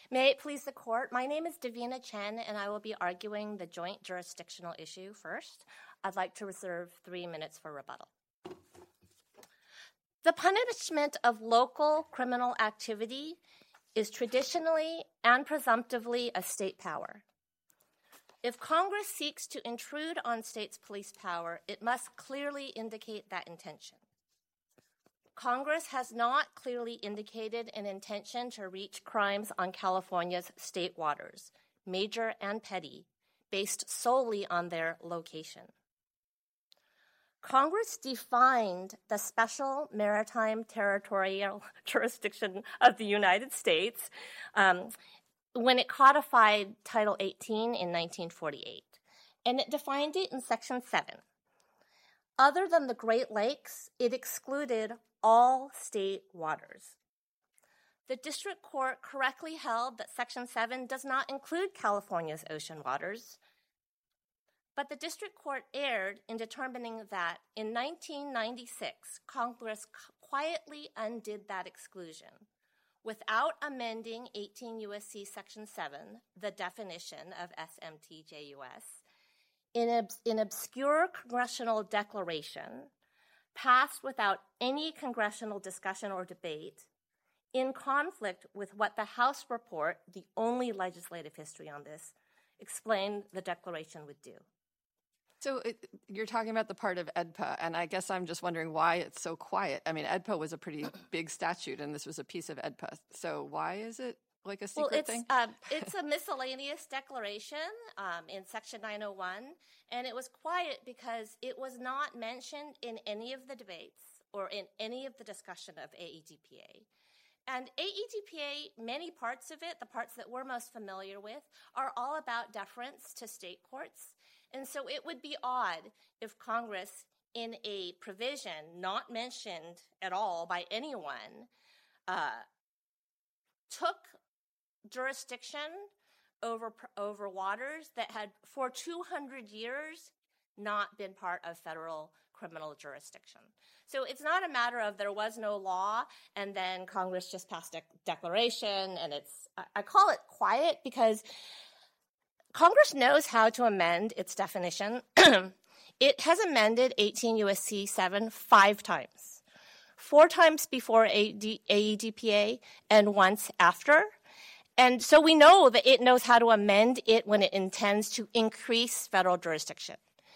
May it please the court, my name is Davina Chen, and I will be arguing the joint jurisdictional issue first. I'd like to reserve 3 minutes for rebuttal. The punishment of local criminal activity is traditionally and presumptively a state power. If Congress seeks to intrude on states' police power, it must clearly indicate that intention. Congress has not clearly indicated an intention to reach crimes on California's state waters, major and petty, based solely on their location. Congress defined the special maritime territorial jurisdiction of the United States when it codified Title 18 in 1948, and it defined it in Section 7. Other than the Great Lakes, it excluded all state waters. The district court correctly held that Section 7 does not include California's ocean waters, but the district court erred in determining that in 1996, Congress quietly undid that exclusion without amending 18 U.S.C. Section 7, the definition of SMTJUS, in obscure congressional declaration passed without any congressional discussion or debate, in conflict with what the House report, the only legislative history on this, explained the declaration would do. So you're talking about the part of AEDPA, and I guess I'm just wondering why it's so quiet. I mean, AEDPA was a pretty big statute, and this was a piece of AEDPA. So why is it like a secret thing? It's a miscellaneous declaration in Section 901, and it was quiet because it was not mentioned in any of the debates or in any of the discussion of AEDPA. And AEDPA, many parts of it, the parts that we're most familiar with, are all about deference to state courts. And so it would be odd if Congress, in a provision not mentioned at all by anyone, took jurisdiction over waters that had, for 200 years, not been part of federal criminal jurisdiction. So it's not a matter of there was no law and then Congress just passed a declaration, and I call it quiet because Congress knows how to amend its definition. It has amended 18 U.S.C. 7 5 times, 4 times before AEDPA and once after. And so we know that it knows how to amend it when it intends to increase federal jurisdiction.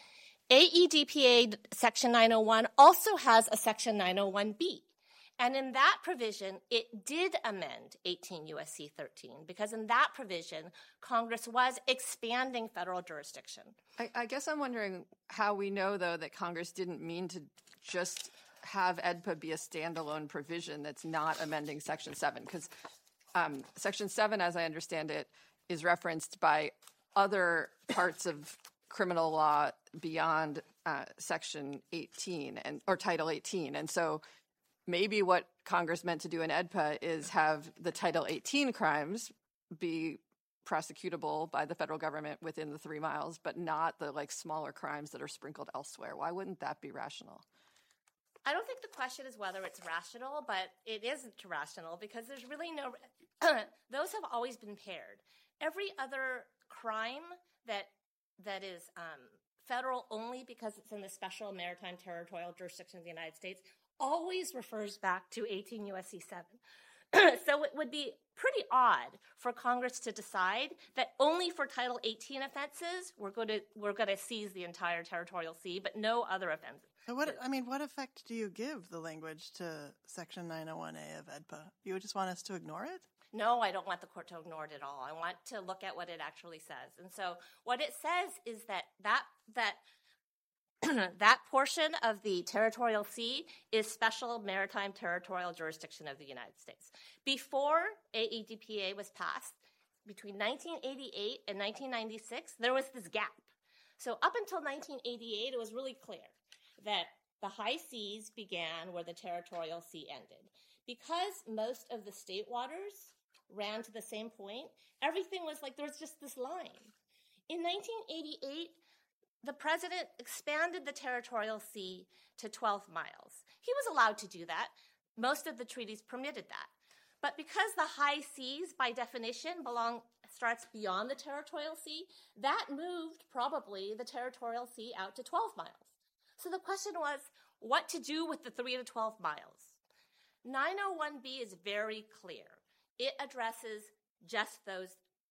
AEDPA Section 901 also has a Section 901B. And in that provision, it did amend 18 U.S.C. 13, because in that provision, Congress was expanding federal jurisdiction. I guess I'm wondering how we know, though, that Congress didn't mean to just have AEDPA be a standalone provision that's not amending Section 7, because Section 7, as I understand it, is referenced by other parts of criminal law beyond Section 18 or Title 18. And so maybe what Congress meant to do in AEDPA is have the Title 18 crimes be prosecutable by the federal government within the 3 miles, but not the smaller crimes that are sprinkled elsewhere. Why wouldn't that be rational? I don't think the question is whether it's rational, but it isn't rational because there's really no – those have always been paired. Every other crime that is federal only because it's in the special maritime territorial jurisdiction of the United States always refers back to 18 U.S.C. 7. So it would be pretty odd for Congress to decide that only for Title 18 offenses we're going to seize the entire territorial sea, but no other offenses. So what effect do you give the language to Section 901A of AEDPA? You just want us to ignore it? No, I don't want the court to ignore it at all. I want to look at what it actually says. And so what it says is that that portion of the territorial sea is special maritime territorial jurisdiction of the United States. Before AEDPA was passed, between 1988 and 1996, there was this gap. So up until 1988, it was really clear that the high seas began where the territorial sea ended. Because most of the state waters ran to the same point, everything was like there was just this line. In 1988, the president expanded the territorial sea to 12 miles. He was allowed to do that. Most of the treaties permitted that. But because the high seas, by definition, starts beyond the territorial sea, that moved probably the territorial sea out to 12 miles. So the question was what to do with the 3 to 12 miles. 901B is very clear. It addresses just those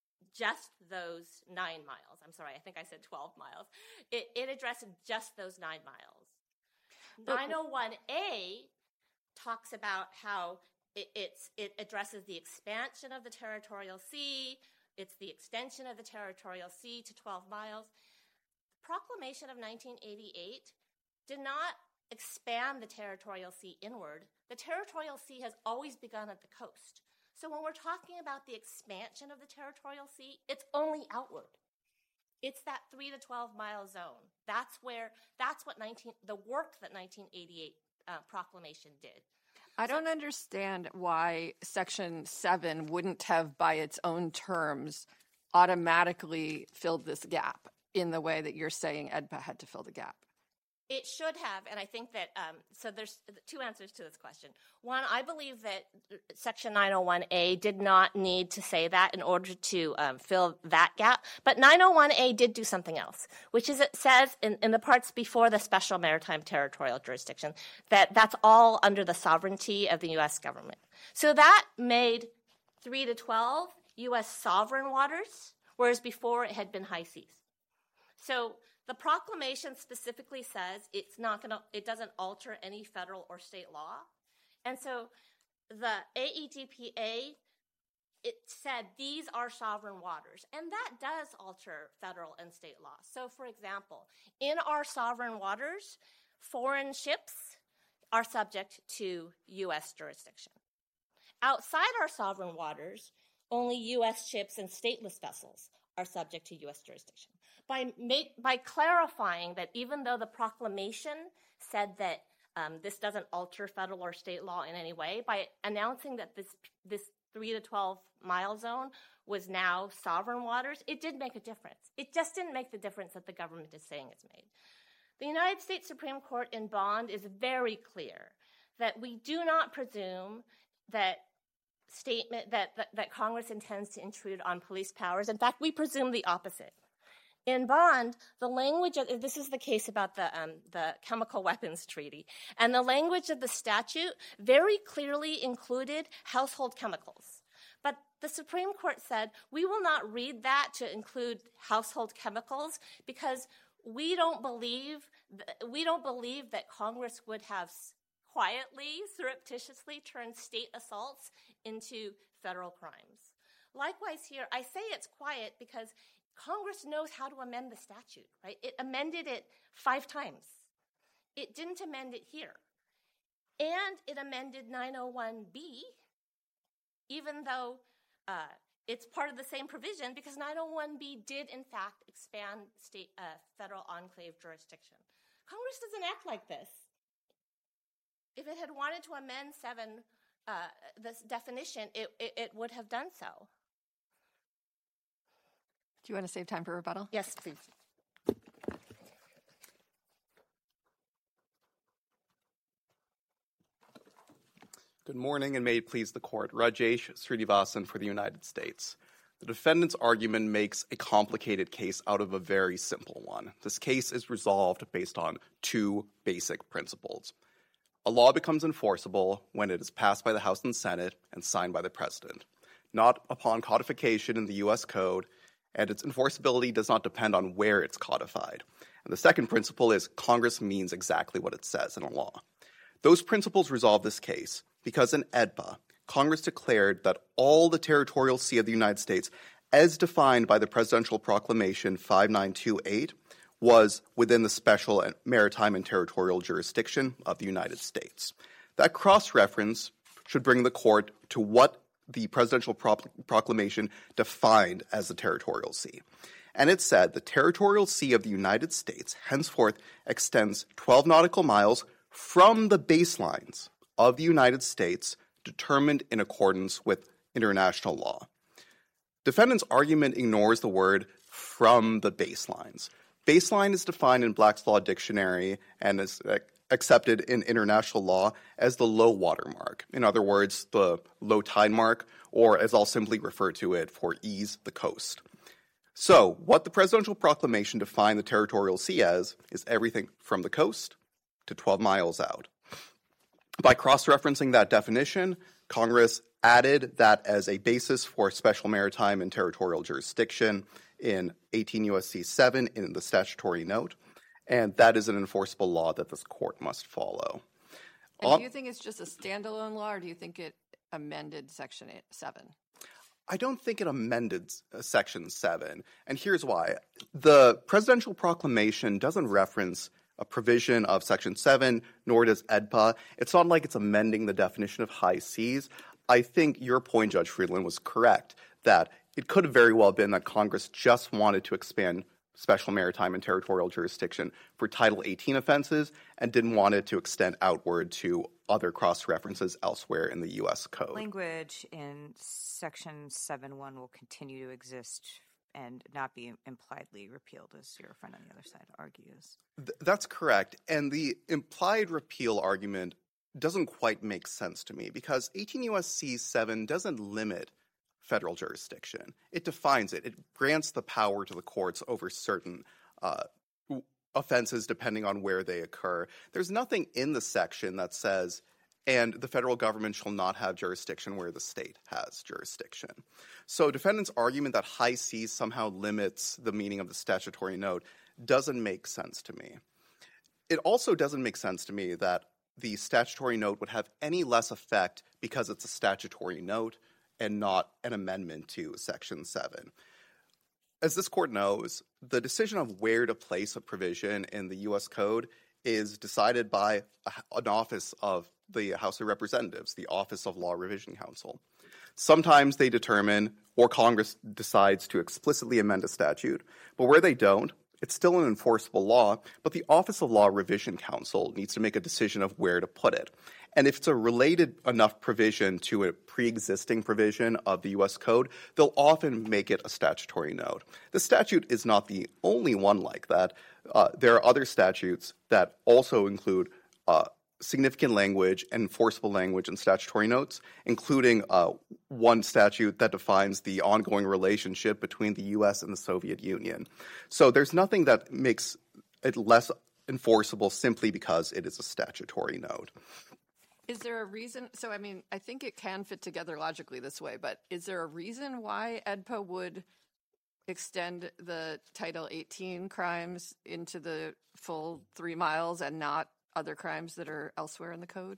9 miles. I'm sorry, I think I said 12 miles. It addresses just those 9 miles. 901A talks about how it addresses the expansion of the territorial sea. It's the extension of the territorial sea to 12 miles. The Proclamation of 1988 did not expand the territorial sea inward. The territorial sea has always begun at the coast. So when we're talking about the expansion of the territorial sea, it's only outward. It's that 3 to 12 mile zone. That's what the work that 1988 proclamation did. I don't understand why Section 7 wouldn't have, by its own terms, automatically filled this gap in the way that you're saying EDPA had to fill the gap. It should have, and I think that, so there's two answers to this question. One, I believe that Section 901A did not need to say that in order to fill that gap, but 901A did do something else, which is it says in the parts before the special maritime territorial jurisdiction that that's all under the sovereignty of the U.S. government. So that made 3 to 12 U.S. sovereign waters, whereas before it had been high seas. So the proclamation specifically says it doesn't alter any federal or state law. And so the AEDPA, it said these are sovereign waters. And that does alter federal and state law. So for example, in our sovereign waters, foreign ships are subject to U.S. jurisdiction. Outside our sovereign waters, only U.S. ships and stateless vessels are subject to U.S. jurisdiction. By clarifying that even though the proclamation said that this doesn't alter federal or state law in any way, by announcing that this 3 to 12 mile zone was now sovereign waters, it did make a difference. It just didn't make the difference that the government is saying it's made. The United States Supreme Court in Bond is very clear that we do not presume that Congress intends to intrude on police powers. In fact, we presume the opposite. In Bond, the language of this is the case about the Chemical Weapons Treaty, and the language of the statute very clearly included household chemicals. But the Supreme Court said we will not read that to include household chemicals because we don't believe that Congress would have quietly, surreptitiously turned state assaults into federal crimes. Likewise here, I say it's quiet because Congress knows how to amend the statute, right? It amended it 5 times. It didn't amend it here. And it amended 901B, even though it's part of the same provision, because 901B did, in fact, expand federal enclave jurisdiction. Congress doesn't act like this. If it had wanted to amend 7, this definition, it would have done so. Do you want to save time for rebuttal? Yes, please. Good morning, and may it please the Court. Rajesh Srinivasan for the United States. The defendant's argument makes a complicated case out of a very simple one. This case is resolved based on 2 basic principles. A law becomes enforceable when it is passed by the House and Senate and signed by the President, not upon codification in the U.S. Code, and its enforceability does not depend on where it's codified. And the second principle is Congress means exactly what it says in a law. Those principles resolve this case because in EDPA, Congress declared that all the territorial sea of the United States, as defined by the Presidential Proclamation 5928, was within the special maritime and territorial jurisdiction of the United States. That cross-reference should bring the Court to what the Presidential Proclamation defined as the territorial sea. And it said the territorial sea of the United States henceforth extends 12 nautical miles from the baselines of the United States determined in accordance with international law. Defendant's argument ignores the word from the baselines. Baseline is defined in Black's Law Dictionary and is accepted in international law as the low water mark. In other words, the low tide mark, or as I'll simply refer to it for ease, the coast. So, what the presidential proclamation defined the territorial sea as is everything from the coast to 12 miles out. By cross-referencing that definition, Congress added that as a basis for special maritime and territorial jurisdiction in 18 U.S.C. 7 in the statutory note, and that is an enforceable law that this court must follow. And do you think it's just a standalone law, or do you think it amended Section 7? I don't think it amended Section 7, and here's why. The presidential proclamation doesn't reference a provision of Section 7, nor does EDPA. It's not like it's amending the definition of high seas. I think your point, Judge Friedland, was correct, that it could have very well been that Congress just wanted to expand special maritime and territorial jurisdiction for Title 18 offenses and didn't want it to extend outward to other cross-references elsewhere in the U.S. Code. Language in Section 7.1 will continue to exist and not be impliedly repealed, as your friend on the other side argues. That's correct. And the implied repeal argument doesn't quite make sense to me because 18 U.S.C. 7 doesn't limit federal jurisdiction. It defines it. It grants the power to the courts over certain offenses depending on where they occur. There's nothing in the section that says, and the federal government shall not have jurisdiction where the state has jurisdiction. So defendants' argument that high seas somehow limits the meaning of the statutory note doesn't make sense to me. It also doesn't make sense to me that the statutory note would have any less effect because it's a statutory note and not an amendment to Section 7. As this court knows, the decision of where to place a provision in the U.S. Code is decided by an office of the House of Representatives, the Office of Law Revision Counsel. Sometimes they determine, or Congress decides to explicitly amend a statute, but where they don't, it's still an enforceable law, but the Office of Law Revision Counsel needs to make a decision of where to put it. And if it's a related enough provision to a pre-existing provision of the U.S. Code, they'll often make it a statutory note. The statute is not the only one like that. There are other statutes that also include significant language, enforceable language, and statutory notes, including one statute that defines the ongoing relationship between the U.S. and the Soviet Union. So there's nothing that makes it less enforceable simply because it is a statutory note. Is there a reason? So, I mean, I think it can fit together logically this way, but is there a reason why EDPA would extend the Title 18 crimes into the full 3 miles and not other crimes that are elsewhere in the code?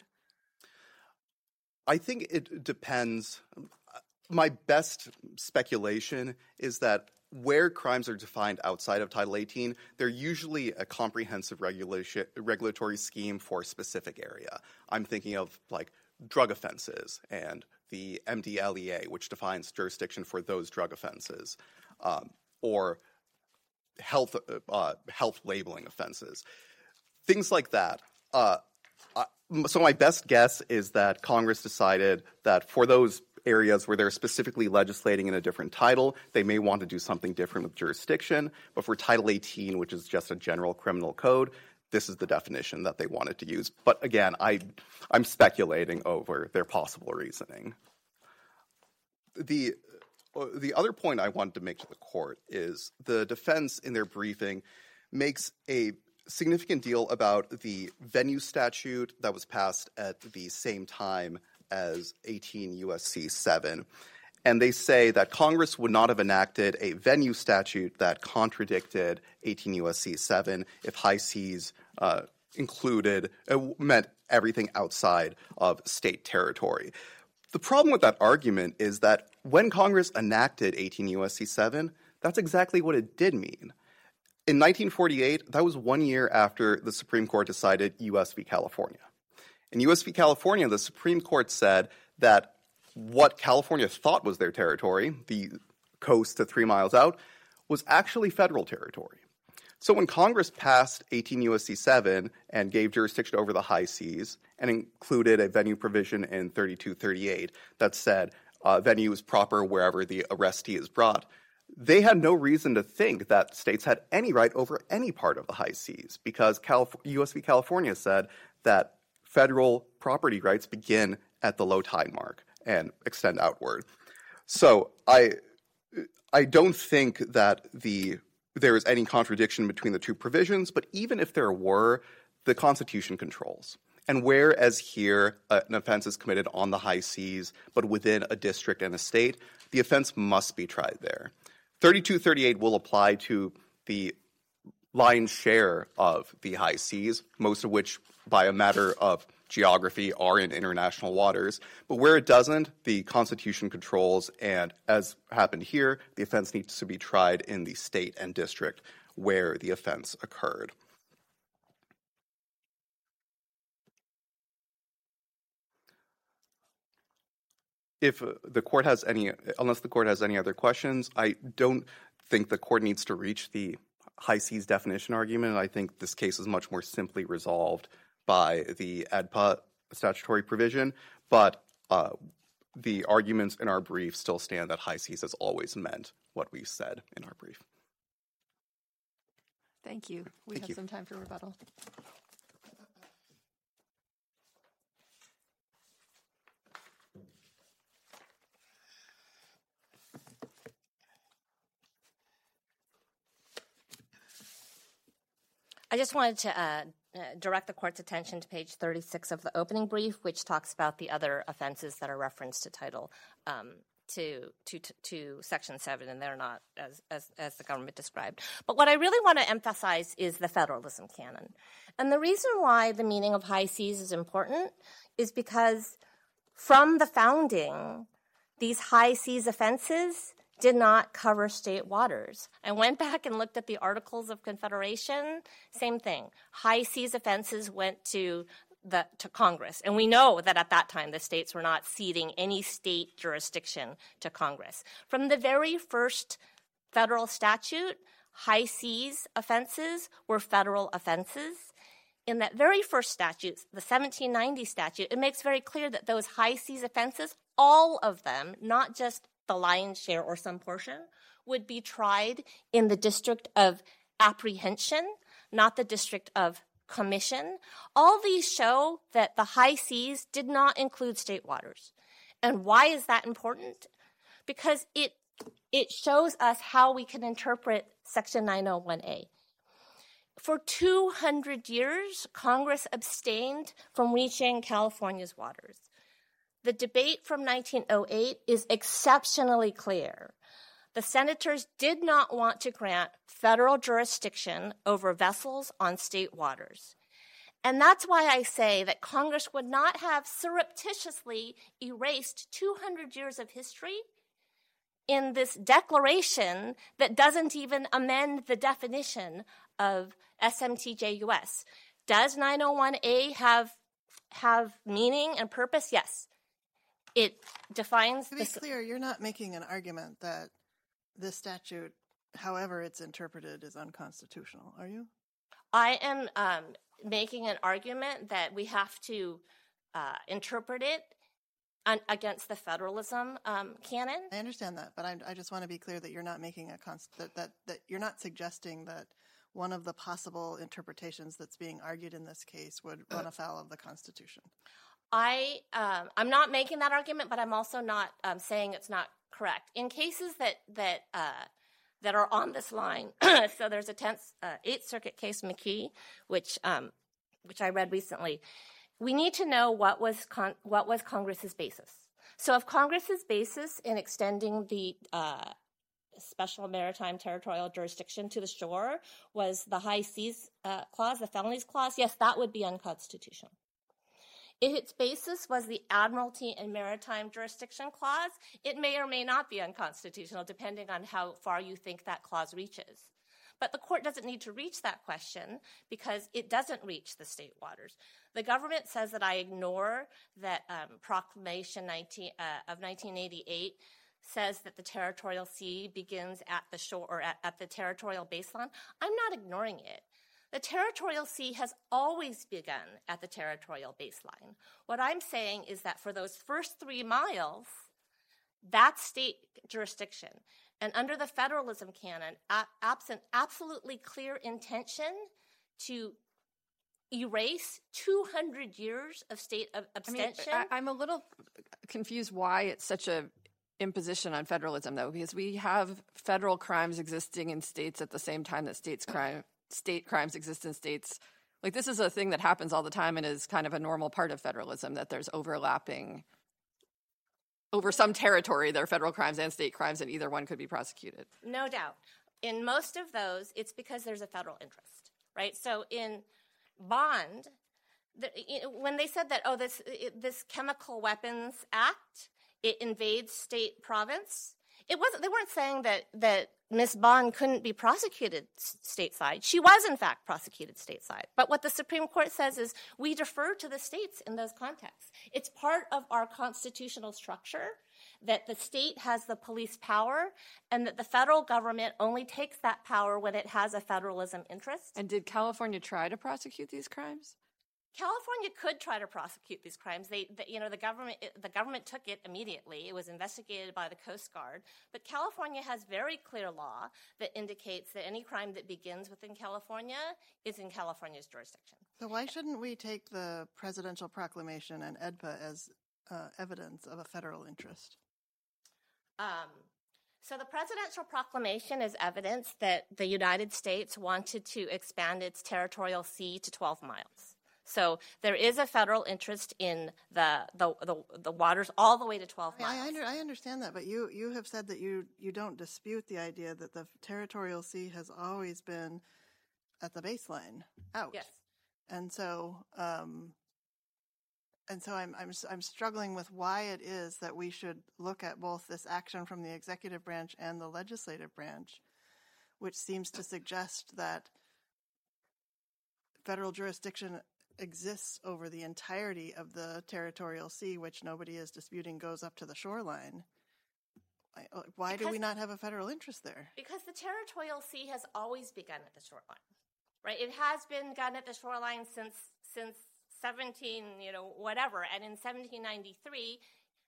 I think it depends. My best speculation is that where crimes are defined outside of Title 18, they're usually a comprehensive regulatory scheme for a specific area. I'm thinking of like drug offenses and the MDLEA, which defines jurisdiction for those drug offenses, or health labeling offenses. Things like that. So my best guess is that Congress decided that for those areas where they're specifically legislating in a different title, they may want to do something different with jurisdiction. But for Title 18, which is just a general criminal code, this is the definition that they wanted to use. But again, I'm speculating over their possible reasoning. The other point I wanted to make to the court is the defense in their briefing makes a significant deal about the venue statute that was passed at the same time as 18 U.S.C. 7. And they say that Congress would not have enacted a venue statute that contradicted 18 U.S.C. 7 if high seas meant everything outside of state territory. The problem with that argument is that when Congress enacted 18 U.S.C. 7, that's exactly what it did mean. In 1948, that was 1 year after the Supreme Court decided U.S. v. California. In U.S. v. California, the Supreme Court said that what California thought was their territory, the coast to 3 miles out, was actually federal territory. So when Congress passed 18 U.S.C. 7 and gave jurisdiction over the high seas and included a venue provision in 3238 that said venue is proper wherever the arrestee is brought, they had no reason to think that states had any right over any part of the high seas because U.S. v. California said that federal property rights begin at the low tide mark and extend outward. So I don't think that there is any contradiction between the two provisions, but even if there were, the Constitution controls. And whereas here an offense is committed on the high seas, but within a district and a state, the offense must be tried there. 3238 will apply to the lion's share of the high seas, most of which, by a matter of geography, are in international waters. But where it doesn't, the Constitution controls, and as happened here, the offense needs to be tried in the state and district where the offense occurred. If the court has unless the court has any other questions, I don't think the court needs to reach the high seas definition argument. I think this case is much more simply resolved by the AEDPA statutory provision, but the arguments in our brief still stand that high seas has always meant what we said in our brief. Thank you. We have some time for rebuttal. I just wanted to direct the court's attention to page 36 of the opening brief, which talks about the other offenses that are referenced to Title to Section 7, and they're not as the government described. But what I really want to emphasize is the federalism canon. And the reason why the meaning of high seas is important is because from the founding, these high seas offenses did not cover state waters. I went back and looked at the Articles of Confederation. Same thing. High seas offenses went to Congress. And we know that at that time the states were not ceding any state jurisdiction to Congress. From the very first federal statute, high seas offenses were federal offenses. In that very first statute, the 1790 statute, it makes very clear that those high seas offenses, all of them, not just the lion's share or some portion, would be tried in the district of apprehension, not the district of commission. All these show that the high seas did not include state waters. And why is that important? Because it shows us how we can interpret Section 901A. For 200 years, Congress abstained from reaching California's waters. The debate from 1908 is exceptionally clear. The senators did not want to grant federal jurisdiction over vessels on state waters. And that's why I say that Congress would not have surreptitiously erased 200 years of history in this declaration that doesn't even amend the definition of SMTJ-US. Does 901A have meaning and purpose? Yes. It defines... To be clear, you're not making an argument that this statute, however it's interpreted, is unconstitutional, are you? I am making an argument that we have to interpret it against the federalism canon. I understand that, but I just want to be clear that you're not making that you're not suggesting that one of the possible interpretations that's being argued in this case would run afoul of the Constitution. I'm not making that argument, but I'm also not saying it's not correct. In cases that are on this line, so there's a 8th Circuit case, McKee, which I read recently. We need to know what was Congress's basis. So if Congress's basis in extending the special maritime territorial jurisdiction to the shore was the high seas clause, the felonies clause, yes, that would be unconstitutional. If its basis was the Admiralty and Maritime Jurisdiction Clause, it may or may not be unconstitutional, depending on how far you think that clause reaches. But the court doesn't need to reach that question because it doesn't reach the state waters. The government says that I ignore that Proclamation of 1988 says that the territorial sea begins at the shore or at the territorial baseline. I'm not ignoring it. The territorial sea has always begun at the territorial baseline. What I'm saying is that for those first 3 miles, that's state jurisdiction. And under the federalism canon, absent absolutely clear intention to erase 200 years of state abstention. I'm a little confused why it's such a imposition on federalism, though, because we have federal crimes existing in states at the same time that state crimes exist in states. Like, this is a thing that happens all the time and is kind of a normal part of federalism, that there's overlapping over some territory. There are federal crimes and state crimes, and either one could be prosecuted. No doubt. In most of those, it's because there's a federal interest, right? So in Bond, when they said that, this Chemical Weapons Act, it invades state province, they weren't saying that Ms. Bond couldn't be prosecuted stateside. She was, in fact, prosecuted stateside. But what the Supreme Court says is we defer to the states in those contexts. It's part of our constitutional structure that the state has the police power and that the federal government only takes that power when it has a federalism interest. And did California try to prosecute these crimes? California could try to prosecute these crimes. The government took it immediately. It was investigated by the Coast Guard. But California has very clear law that indicates that any crime that begins within California is in California's jurisdiction. So why shouldn't we take the presidential proclamation and EDPA as evidence of a federal interest? So the presidential proclamation is evidence that the United States wanted to expand its territorial sea to 12 miles. So there is a federal interest in the waters all the way to 12 miles. I understand that, but you have said that you don't dispute the idea that the territorial sea has always been at the baseline out. Yes. And so I'm struggling with why it is that we should look at both this action from the executive branch and the legislative branch, which seems to suggest that federal jurisdiction exists over the entirety of the territorial sea, which nobody is disputing goes up to the shoreline. Why do we not have a federal interest there? Because the territorial sea has always begun at the shoreline, right? It has begun at the shoreline since 17, whatever. And in 1793,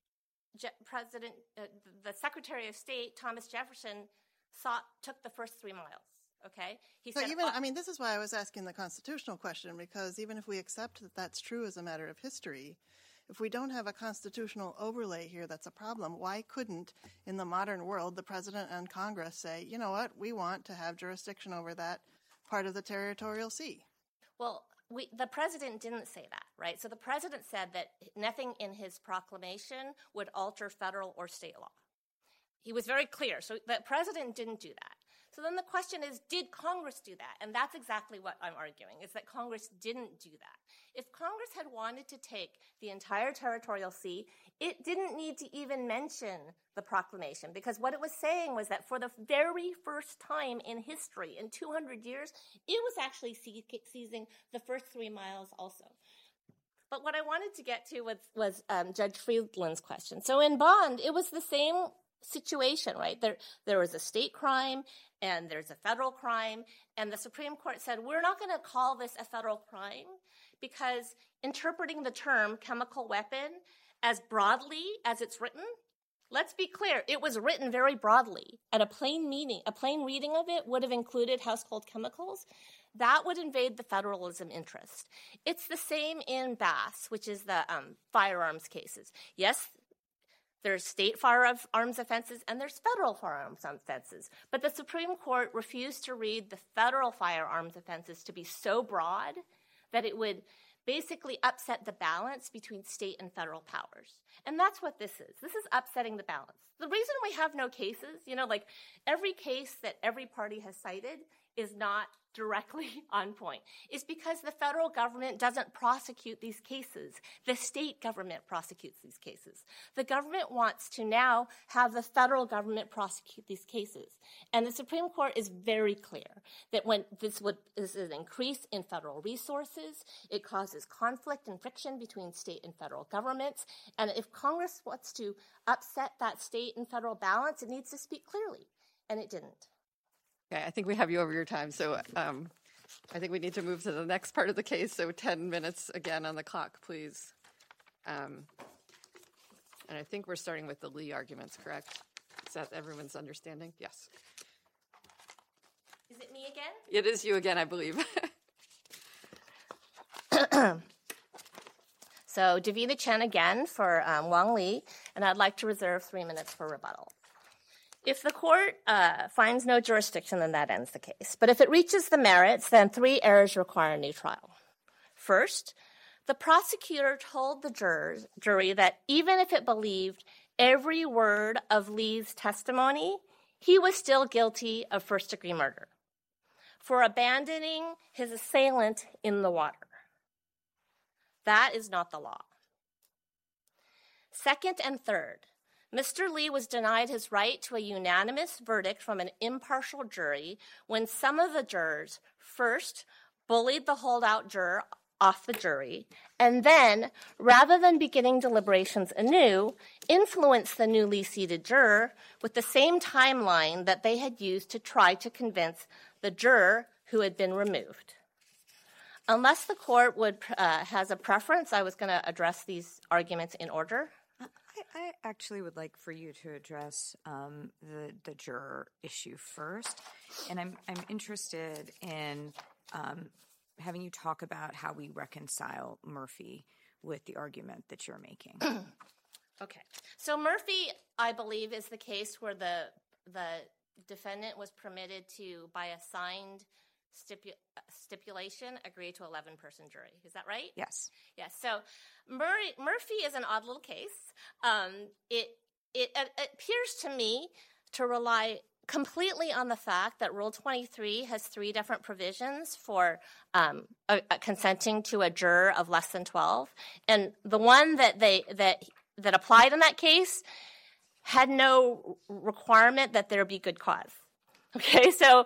the Secretary of State, Thomas Jefferson, took the first 3 miles. Okay. This is why I was asking the constitutional question, because even if we accept that that's true as a matter of history, if we don't have a constitutional overlay here, that's a problem. Why couldn't, in the modern world, the president and Congress say, you know what, we want to have jurisdiction over that part of the territorial sea? Well, the president didn't say that, right? So the president said that nothing in his proclamation would alter federal or state law. He was very clear. So the president didn't do that. So then the question is, did Congress do that? And that's exactly what I'm arguing, is that Congress didn't do that. If Congress had wanted to take the entire territorial sea, it didn't need to even mention the proclamation, because what it was saying was that for the very first time in history, in 200 years, it was actually seizing the first 3 miles also. But what I wanted to get to was Judge Friedland's question. So in Bond, it was the same situation, right? There was a state crime and there's a federal crime, and the Supreme Court said, we're not going to call this a federal crime because interpreting the term chemical weapon as broadly as it's written, let's be clear, it was written very broadly, and a plain reading of it would have included household chemicals. That would invade the federalism interest. It's the same in Bass, which is the firearms cases. Yes, there's state firearms offenses and there's federal firearms offenses. But the Supreme Court refused to read the federal firearms offenses to be so broad that it would basically upset the balance between state and federal powers. And that's what this is. This is upsetting the balance. The reason we have no cases, every case that every party has cited is not directly on point, is because the federal government doesn't prosecute these cases. The state government prosecutes these cases. The government wants to now have the federal government prosecute these cases. And the Supreme Court is very clear that when this is an increase in federal resources, it causes conflict and friction between state and federal governments. And if Congress wants to upset that state and federal balance, it needs to speak clearly. And it didn't. Okay, I think we have you over your time, so I think we need to move to the next part of the case, so 10 minutes again on the clock, please. And I think we're starting with the Lee arguments, correct? Is that everyone's understanding? Yes. Is it me again? It is you again, I believe. So Davina Chen again for Wang Li, and I'd like to reserve 3 minutes for rebuttal. If the court finds no jurisdiction, then that ends the case. But if it reaches the merits, then 3 errors require a new trial. First, the prosecutor told the jury that even if it believed every word of Li's testimony, he was still guilty of first-degree murder for abandoning his assailant in the water. That is not the law. Second and third, Mr. Li was denied his right to a unanimous verdict from an impartial jury when some of the jurors first bullied the holdout juror off the jury, and then, rather than beginning deliberations anew, influenced the newly seated juror with the same timeline that they had used to try to convince the juror who had been removed. Unless the court has a preference, I was going to address these arguments in order. I actually would like for you to address the juror issue first, and I'm interested in having you talk about how we reconcile Murphy with the argument that you're making. Okay. So Murphy, I believe, is the case where the defendant was permitted to, by a signed stipulation, agree to 11-person jury. Is that right? Yes. Yes. So Murphy is an odd little case. It appears to me to rely completely on the fact that Rule 23 has 3 different provisions for consenting to a juror of less than 12, and the one that applied in that case had no requirement that there be good cause. Okay, so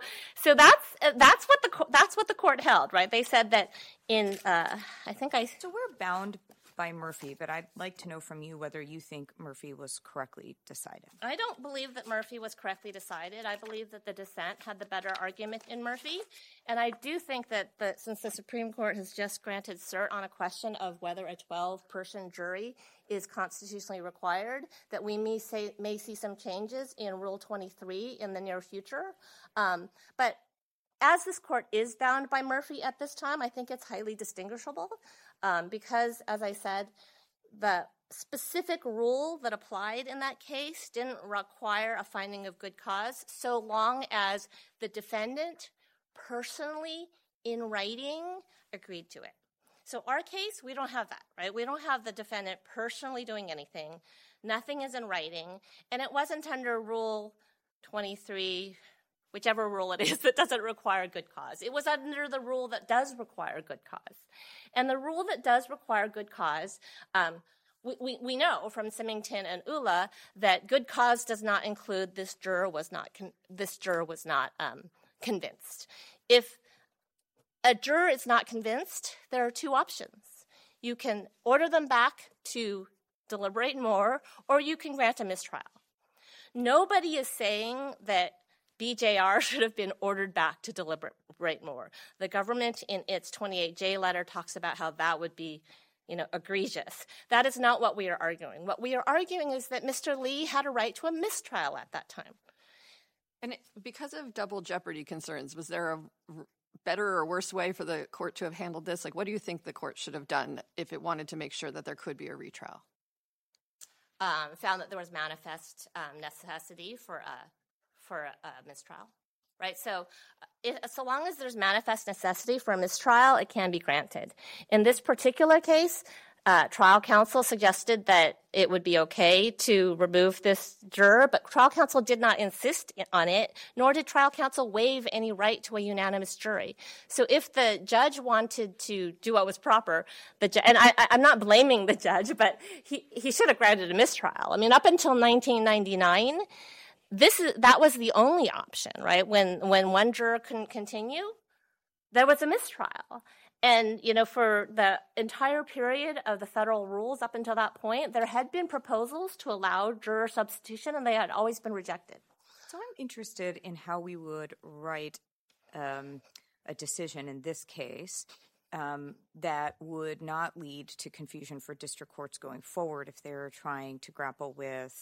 that's what the court held, right? They said that in So we're bound by Murphy, but I'd like to know from you whether you think Murphy was correctly decided. I don't believe that Murphy was correctly decided. I believe that the dissent had the better argument in Murphy, and I do think that since the Supreme Court has just granted cert on a question of whether a 12-person jury is constitutionally required, that we may see some changes in Rule 23 in the near future. But as this court is bound by Murphy at this time, I think it's highly distinguishable because, as I said, the specific rule that applied in that case didn't require a finding of good cause so long as the defendant personally, in writing, agreed to it. So our case, we don't have that, right? We don't have the defendant personally doing anything. Nothing is in writing. And it wasn't under Rule 23, whichever rule it is that doesn't require good cause. It was under the rule that does require good cause. And the rule that does require good cause, we know from Symington and Ula that good cause does not include this juror was not convinced. If a juror is not convinced, there are 2 options. You can order them back to deliberate more, or you can grant a mistrial. Nobody is saying that BJR should have been ordered back to deliberate more. The government in its 28J letter talks about how that would be, egregious. That is not what we are arguing. What we are arguing is that Mr. Li had a right to a mistrial at that time. And because of double jeopardy concerns, was there a better or worse way for the court to have handled this? Like, what do you think the court should have done if it wanted to make sure that there could be a retrial? Found that there was manifest necessity for a mistrial, right? So so long as there's manifest necessity for a mistrial, it can be granted. In this particular case, trial counsel suggested that it would be okay to remove this juror, but trial counsel did not insist on it, nor did trial counsel waive any right to a unanimous jury. So if the judge wanted to do what was proper, and I'm not blaming the judge, but he should have granted a mistrial. I mean, up until 1999, that was the only option, right? When one juror couldn't continue, there was a mistrial. And, for the entire period of the federal rules up until that point, there had been proposals to allow juror substitution, and they had always been rejected. So I'm interested in how we would write a decision in this case that would not lead to confusion for district courts going forward if they're trying to grapple with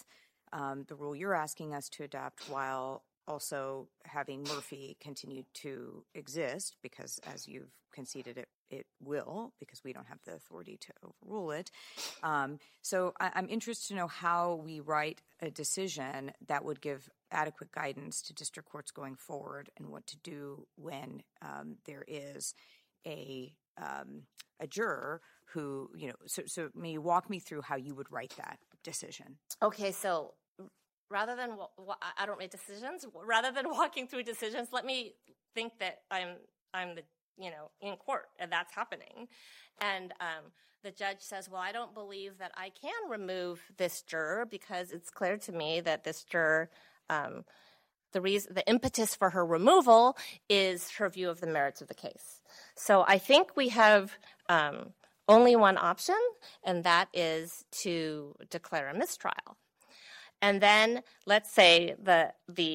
the rule you're asking us to adopt while also having Murphy continue to exist, because as you've conceded it will, because we don't have the authority to overrule it. So I'm interested to know how we write a decision that would give adequate guidance to district courts going forward and what to do when there is a juror who, so may you walk me through how you would write that decision? Okay, so rather than I don't make decisions. Rather than walking through decisions, let me think that I'm the in court and that's happening, and the judge says, "Well, I don't believe that I can remove this juror because it's clear to me that this juror." The impetus for her removal is her view of the merits of the case. So I think we have only one option, and that is to declare a mistrial. And then let's say the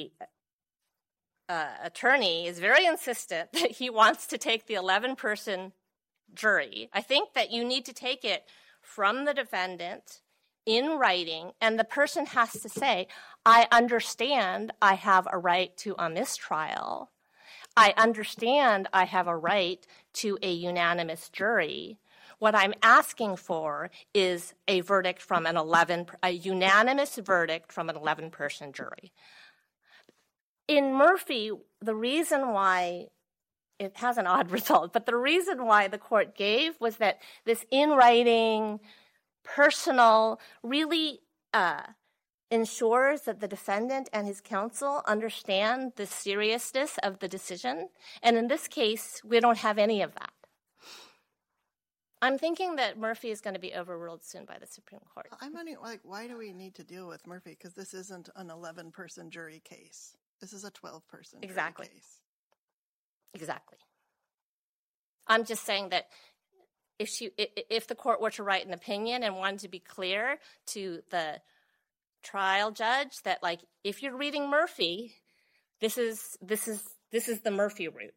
attorney is very insistent that he wants to take the 11-person jury. I think that you need to take it from the defendant in writing, and the person has to say, I understand I have a right to a mistrial. I understand I have a right to a unanimous jury. What I'm asking for is a verdict from a unanimous verdict from an 11-person jury. In Murphy, the reason why it has an odd result, but the reason why the court gave was that this in-writing, personal, really ensures that the defendant and his counsel understand the seriousness of the decision. And in this case, we don't have any of that. I'm thinking that Murphy is going to be overruled soon by the Supreme Court. I'm wondering, why do we need to deal with Murphy? Because this isn't an 11-person jury case. This is a 12-person jury case. Exactly. I'm just saying that if the court were to write an opinion and wanted to be clear to the trial judge that, if you're reading Murphy, this is the Murphy route.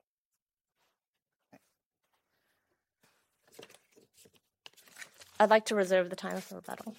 I'd like to reserve the time for rebuttal.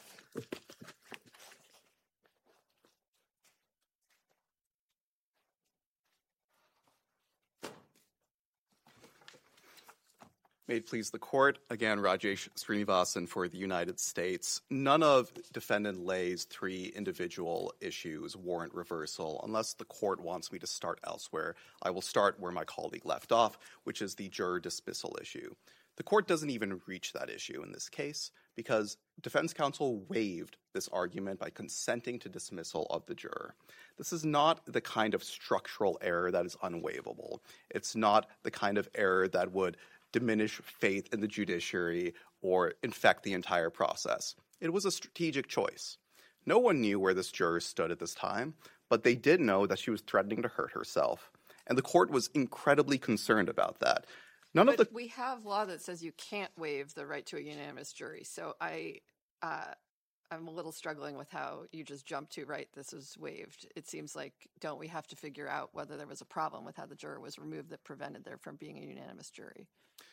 May it please the court. Again, Rajesh Srinivasan for the United States. None of Defendant Lay's 3 individual issues warrant reversal. Unless the court wants me to start elsewhere, I will start where my colleague left off, which is the juror dismissal issue. The court doesn't even reach that issue in this case because defense counsel waived this argument by consenting to dismissal of the juror. This is not the kind of structural error that is unwaivable. It's not the kind of error that would diminish faith in the judiciary or infect the entire process. It was a strategic choice. No one knew where this juror stood at this time, but they did know that she was threatening to hurt herself. And the court was incredibly concerned about that. We have law that says you can't waive the right to a unanimous jury. So I'm a little struggling with how you just jumped to, right, this is waived. It seems like, don't we have to figure out whether there was a problem with how the juror was removed that prevented there from being a unanimous jury?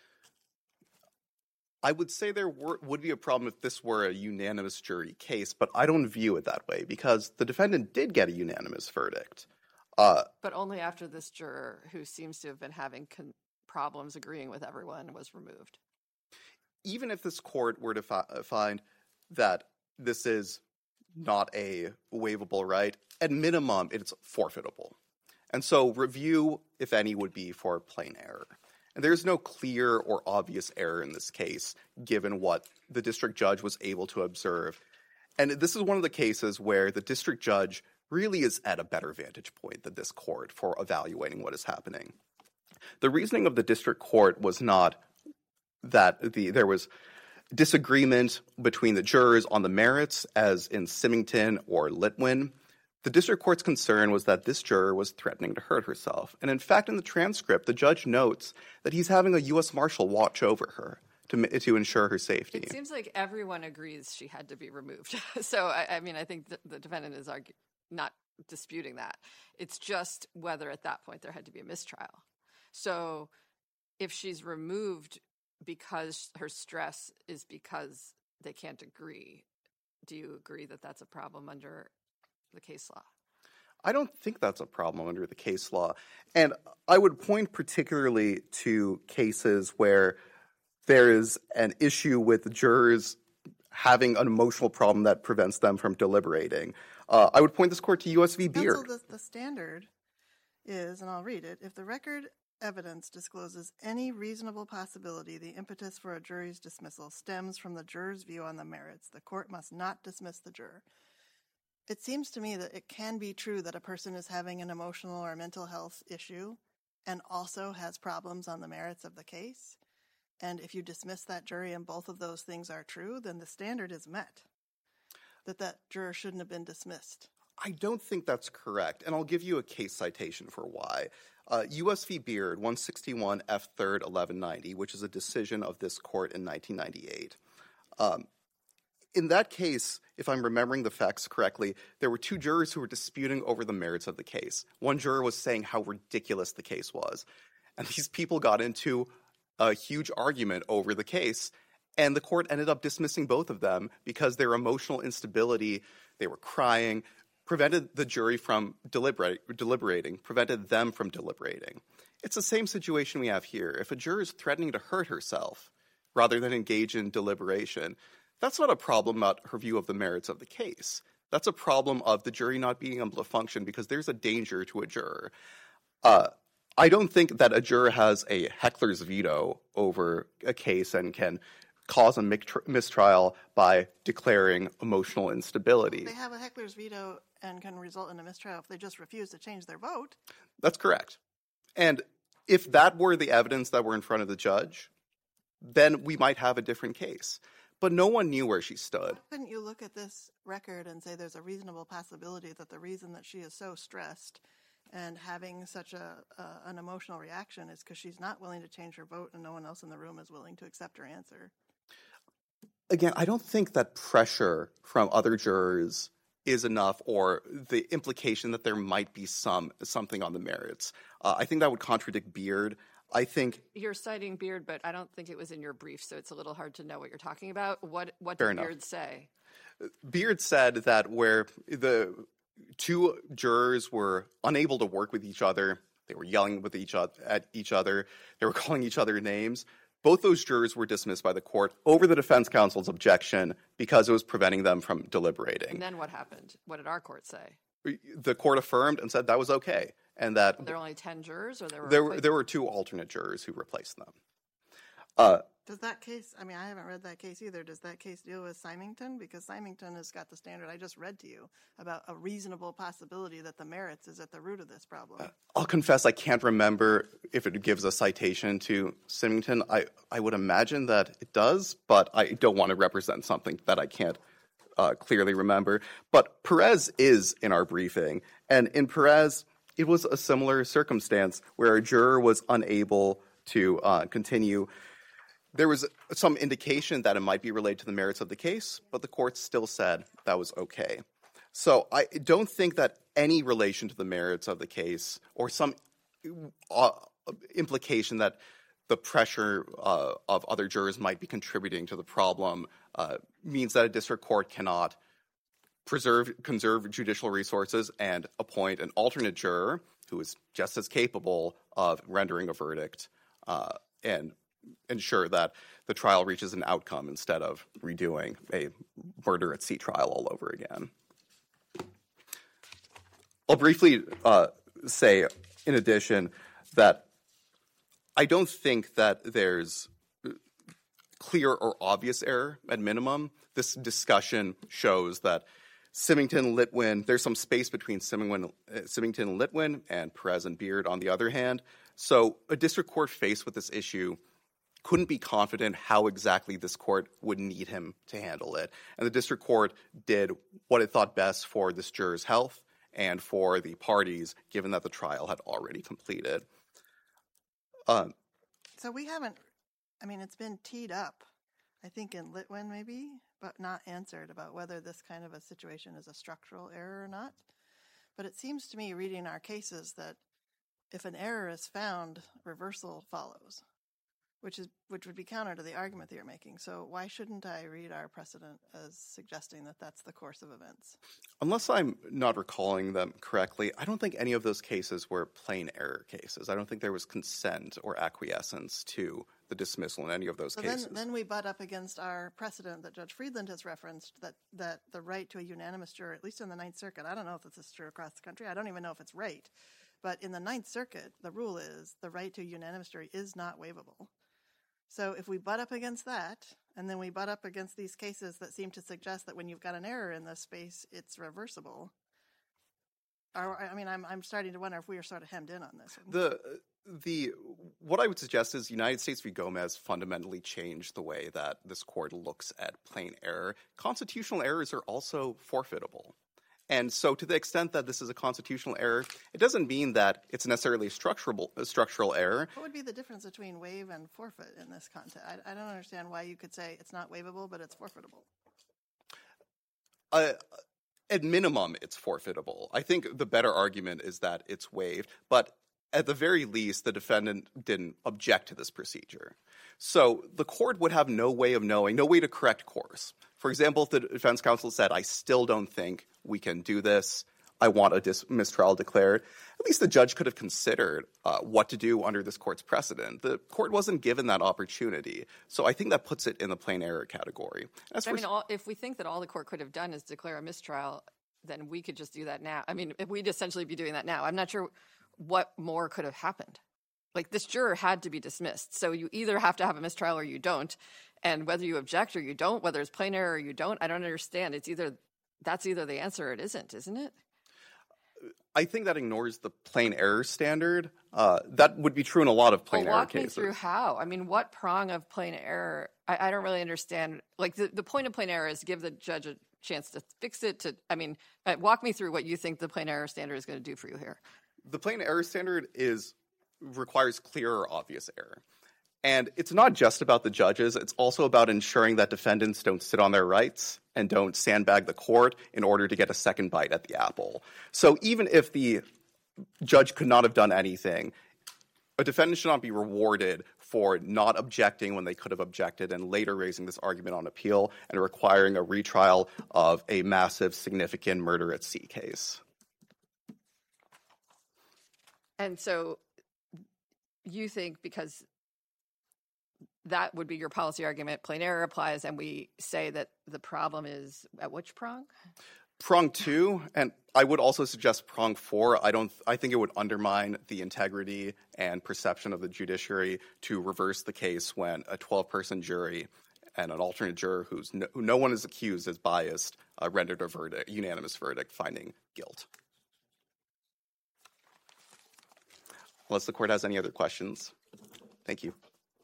I would say there would be a problem if this were a unanimous jury case, but I don't view it that way because the defendant did get a unanimous verdict. But only after this juror, who seems to have been having problems agreeing with everyone, was removed. Even if this court were to find that this is not a waivable right, at minimum, it's forfeitable. And so review, if any, would be for plain error. And there's no clear or obvious error in this case, given what the district judge was able to observe. And this is one of the cases where the district judge really is at a better vantage point than this court for evaluating what is happening. The reasoning of the district court was not that there was disagreement between the jurors on the merits, as in Symington or Litwin. The district court's concern was that this juror was threatening to hurt herself. And in fact, in the transcript, the judge notes that he's having a U.S. Marshal watch over her to ensure her safety. It seems like everyone agrees she had to be removed. So, I think the defendant is not disputing that. It's just whether at that point there had to be a mistrial. So if she's removed because her stress is because they can't agree, do you agree that that's a problem under the case law? I don't think that's a problem under the case law. And I would point particularly to cases where there is an issue with jurors having an emotional problem that prevents them from deliberating. I would point this court to U.S. v. Beard. Counsel, the standard is, and I'll read it, if the record evidence discloses any reasonable possibility the impetus for a jury's dismissal stems from the juror's view on the merits, the court must not dismiss the juror. It seems to me that it can be true that a person is having an emotional or mental health issue and also has problems on the merits of the case. And if you dismiss that jury and both of those things are true, then the standard is met, that juror shouldn't have been dismissed. I don't think that's correct, and I'll give you a case citation for why. U.S. v. Beard, 161 F. 3rd, 1190, which is a decision of this court in 1998. In that case, if I'm remembering the facts correctly, there were two jurors who were disputing over the merits of the case. One juror was saying how ridiculous the case was, and these people got into a huge argument over the case, and the court ended up dismissing both of them because their emotional instability, they were crying, prevented the jury from deliberating, prevented them from deliberating. It's the same situation we have here. If a juror is threatening to hurt herself rather than engage in deliberation, that's not a problem about her view of the merits of the case. That's a problem of the jury not being able to function because there's a danger to a juror. I don't think that a juror has a heckler's veto over a case and can cause a mistrial by declaring emotional instability. They have a heckler's veto and can result in a mistrial if they just refuse to change their vote. That's correct. And if that were the evidence that were in front of the judge, then we might have a different case. But no one knew where she stood. Why couldn't you look at this record and say there's a reasonable possibility that the reason that she is so stressed and having such an emotional reaction is because she's not willing to change her vote and no one else in the room is willing to accept her answer? Again, I don't think that pressure from other jurors is enough, or the implication that there might be something on the merits. I think that would contradict Beard. I think you're citing Beard, but I don't think it was in your brief, so it's a little hard to know what you're talking about. What did Beard say? Beard said that where the two jurors were unable to work with each other, they were yelling at each other, they were calling each other names. Both those jurors were dismissed by the court over the defense counsel's objection because it was preventing them from deliberating. And then what happened? What did our court say? The court affirmed and said that was okay, and that there were only 10 jurors, or there were two alternate jurors who replaced them. Does that case? I mean, I haven't read that case either. Does that case deal with Symington? Because Symington has got the standard I just read to you about a reasonable possibility that the merits is at the root of this problem. I'll confess I can't remember if it gives a citation to Symington. I would imagine that it does, but I don't want to represent something that I can't clearly remember. But Perez is in our briefing, and in Perez, it was a similar circumstance where a juror was unable to continue. There was some indication that it might be related to the merits of the case, but the court still said that was okay. So I don't think that any relation to the merits of the case or some implication that the pressure of other jurors might be contributing to the problem means that a district court cannot conserve judicial resources and appoint an alternate juror who is just as capable of rendering a verdict and ensure that the trial reaches an outcome instead of redoing a murder-at-sea trial all over again. I'll briefly say, in addition, that I don't think that there's clear or obvious error at minimum. This discussion shows that Symington, Litwin, there's some space between Symington and Litwin and Perez and Beard on the other hand. So a district court faced with this issue couldn't be confident how exactly this court would need him to handle it. And the district court did what it thought best for this juror's health and for the parties, given that the trial had already completed. So we haven't, I mean, it's been teed up, I think in Litwin maybe, but not answered about whether this kind of a situation is a structural error or not. But it seems to me, reading our cases, that if an error is found, reversal follows. which would be counter to the argument that you're making. So why shouldn't I read our precedent as suggesting that that's the course of events? Unless I'm not recalling them correctly, I don't think any of those cases were plain error cases. I don't think there was consent or acquiescence to the dismissal in any of those cases. Then we butt up against our precedent that Judge Friedland has referenced, that the right to a unanimous juror, at least in the Ninth Circuit, I don't know if this is true across the country, I don't even know if it's right, but in the Ninth Circuit, the rule is the right to a unanimous jury is not waivable. So if we butt up against that, and then we butt up against these cases that seem to suggest that when you've got an error in this space, it's reversible. I'm starting to wonder if we are sort of hemmed in on this. What I would suggest is United States v. Gomez fundamentally changed the way that this court looks at plain error. Constitutional errors are also forfeitable. And so to the extent that this is a constitutional error, it doesn't mean that it's necessarily a structural error. What would be the difference between waive and forfeit in this context? I don't understand why you could say it's not waivable, but it's forfeitable. At minimum, it's forfeitable. I think the better argument is that it's waived, but at the very least, the defendant didn't object to this procedure. So the court would have no way of knowing, no way to correct course. For example, if the defense counsel said, I still don't think we can do this, I want a mistrial declared, at least the judge could have considered what to do under this court's precedent. The court wasn't given that opportunity. So I think that puts it in the plain error category. If we think that all the court could have done is declare a mistrial, then we could just do that now. I mean, we'd essentially be doing that now. I'm not sure what more could have happened. Like, this juror had to be dismissed. So you either have to have a mistrial or you don't. And whether you object or you don't, whether it's plain error or you don't, I don't understand. That's either the answer or it isn't it? I think that ignores the plain error standard. That would be true in a lot of plain error cases. Walk me through how. I mean, what prong of plain error? I don't really understand. Like, the point of plain error is give the judge a chance to fix it. Walk me through what you think the plain error standard is going to do for you here. The plain error standard requires clear or obvious error. And it's not just about the judges. It's also about ensuring that defendants don't sit on their rights and don't sandbag the court in order to get a second bite at the apple. So even if the judge could not have done anything, a defendant should not be rewarded for not objecting when they could have objected and later raising this argument on appeal and requiring a retrial of a massive, significant murder at sea case. And so you think because that would be your policy argument, plain error applies, and we say that the problem is at which prong? Prong 2, and I would also suggest prong 4. I think it would undermine the integrity and perception of the judiciary to reverse the case when a 12-person jury and an alternate juror who no one is accused as biased rendered a unanimous verdict finding guilt. Unless the court has any other questions. Thank you.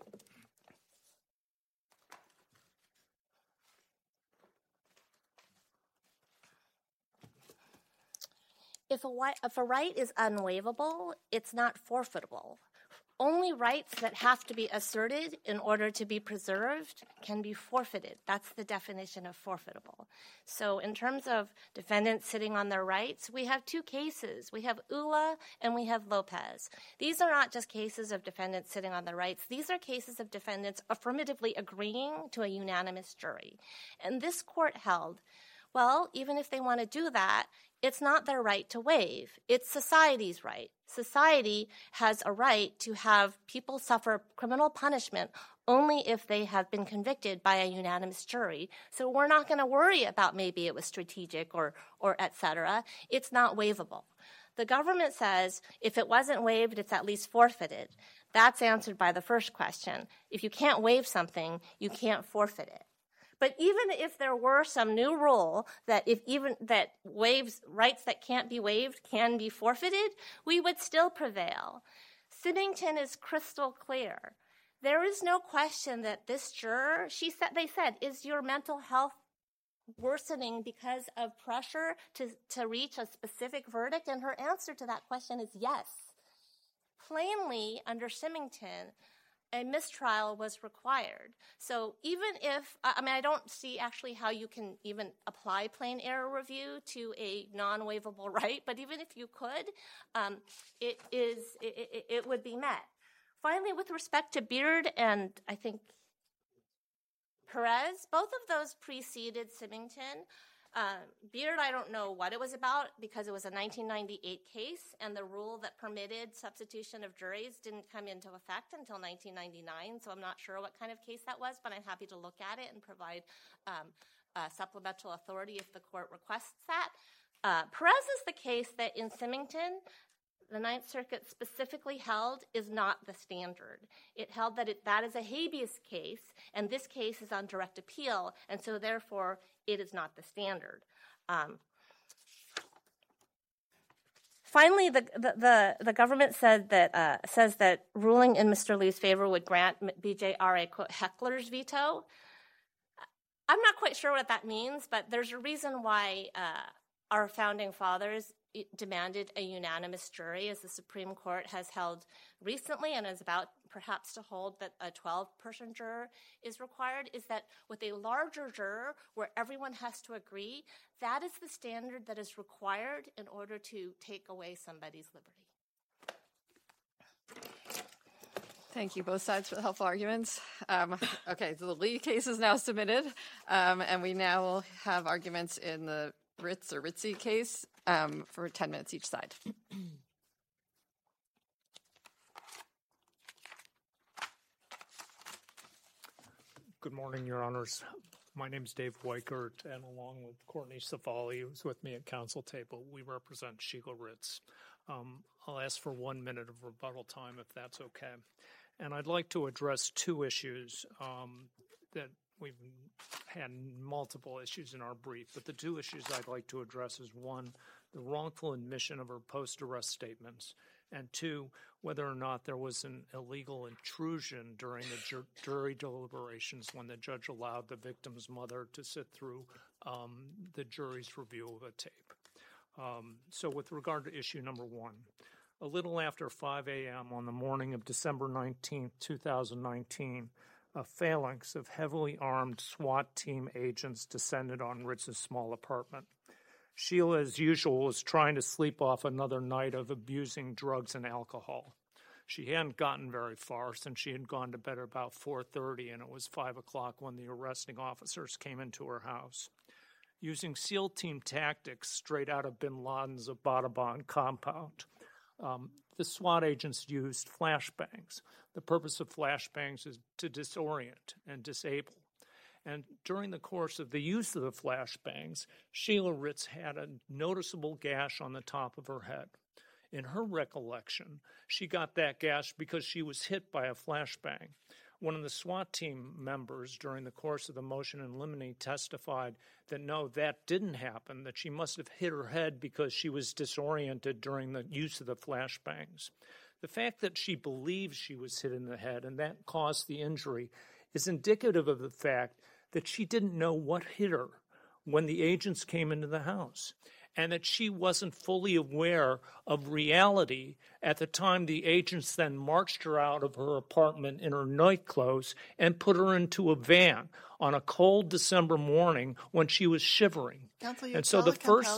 If a right is unwaivable, it's not forfeitable. Only rights that have to be asserted in order to be preserved can be forfeited. That's the definition of forfeitable. So in terms of defendants sitting on their rights, we have two cases. We have Ula and we have Lopez. These are not just cases of defendants sitting on their rights. These are cases of defendants affirmatively agreeing to a unanimous jury. And this court held, well, even if they want to do that, it's not their right to waive. It's society's right. Society has a right to have people suffer criminal punishment only if they have been convicted by a unanimous jury. So we're not going to worry about maybe it was strategic or et cetera. It's not waivable. The government says if it wasn't waived, it's at least forfeited. That's answered by the first question. If you can't waive something, you can't forfeit it. But even if there were some new rule that waives rights that can't be waived can be forfeited, we would still prevail. Symington is crystal clear. There is no question that this juror, they said, is your mental health worsening because of pressure to reach a specific verdict? And her answer to that question is yes. Plainly, under Symington, a mistrial was required. So even if, I don't see actually how you can even apply plain error review to a non-waivable right, but even if you could, it would be met. Finally, with respect to Beard and I think Perez, both of those preceded Symington. Beard, I don't know what it was about because it was a 1998 case, and the rule that permitted substitution of juries didn't come into effect until 1999, so I'm not sure what kind of case that was, but I'm happy to look at it and provide supplemental authority if the court requests that. Perez is the case that in Symington, the Ninth Circuit specifically held is not the standard. It held that that is a habeas case, and this case is on direct appeal, and so therefore it is not the standard. Finally, the government said that says that ruling in Mr. Liu's favor would grant BJR a heckler's veto. I'm not quite sure what that means, but there's a reason why our founding fathers demanded a unanimous jury, as the Supreme Court has held recently and is about perhaps to hold that a 12-person juror is required, is that with a larger juror where everyone has to agree, that is the standard that is required in order to take away somebody's liberty. Thank you, both sides, for the helpful arguments. Okay, so the Lee case is now submitted, and we now will have arguments in the Ritz or Ritzy case for 10 minutes each side. Good morning, Your Honors. My name is Dave Weichert, and along with Courtney Savali, who's with me at council table, we represent Sheila Ritz. I'll ask for 1 minute of rebuttal time, if that's okay. And I'd like to address two issues that we've had multiple issues in our brief, but the two issues I'd like to address is one, the wrongful admission of her post-arrest statements, and two, whether or not there was an illegal intrusion during the jury deliberations when the judge allowed the victim's mother to sit through the jury's review of a tape. So with regard to issue number one, a little after 5 a.m. on the morning of December 19, 2019, a phalanx of heavily armed SWAT team agents descended on Ritz's small apartment. Sheila, as usual, was trying to sleep off another night of abusing drugs and alcohol. She hadn't gotten very far since she had gone to bed about 4:30, and it was 5 o'clock when the arresting officers came into her house. Using SEAL team tactics straight out of bin Laden's Abbottabad compound, the SWAT agents used flashbangs. The purpose of flashbangs is to disorient and disable. And during the course of the use of the flashbangs, Sheila Ritz had a noticeable gash on the top of her head. In her recollection, she got that gash because she was hit by a flashbang. One of the SWAT team members during the course of the motion in limine testified that no, that didn't happen, that she must have hit her head because she was disoriented during the use of the flashbangs. The fact that she believes she was hit in the head and that caused the injury is indicative of the fact that she didn't know what hit her when the agents came into the house, and that she wasn't fully aware of reality at the time the agents then marched her out of her apartment in her nightclothes and put her into a van on a cold December morning when she was shivering. Counsel, you tell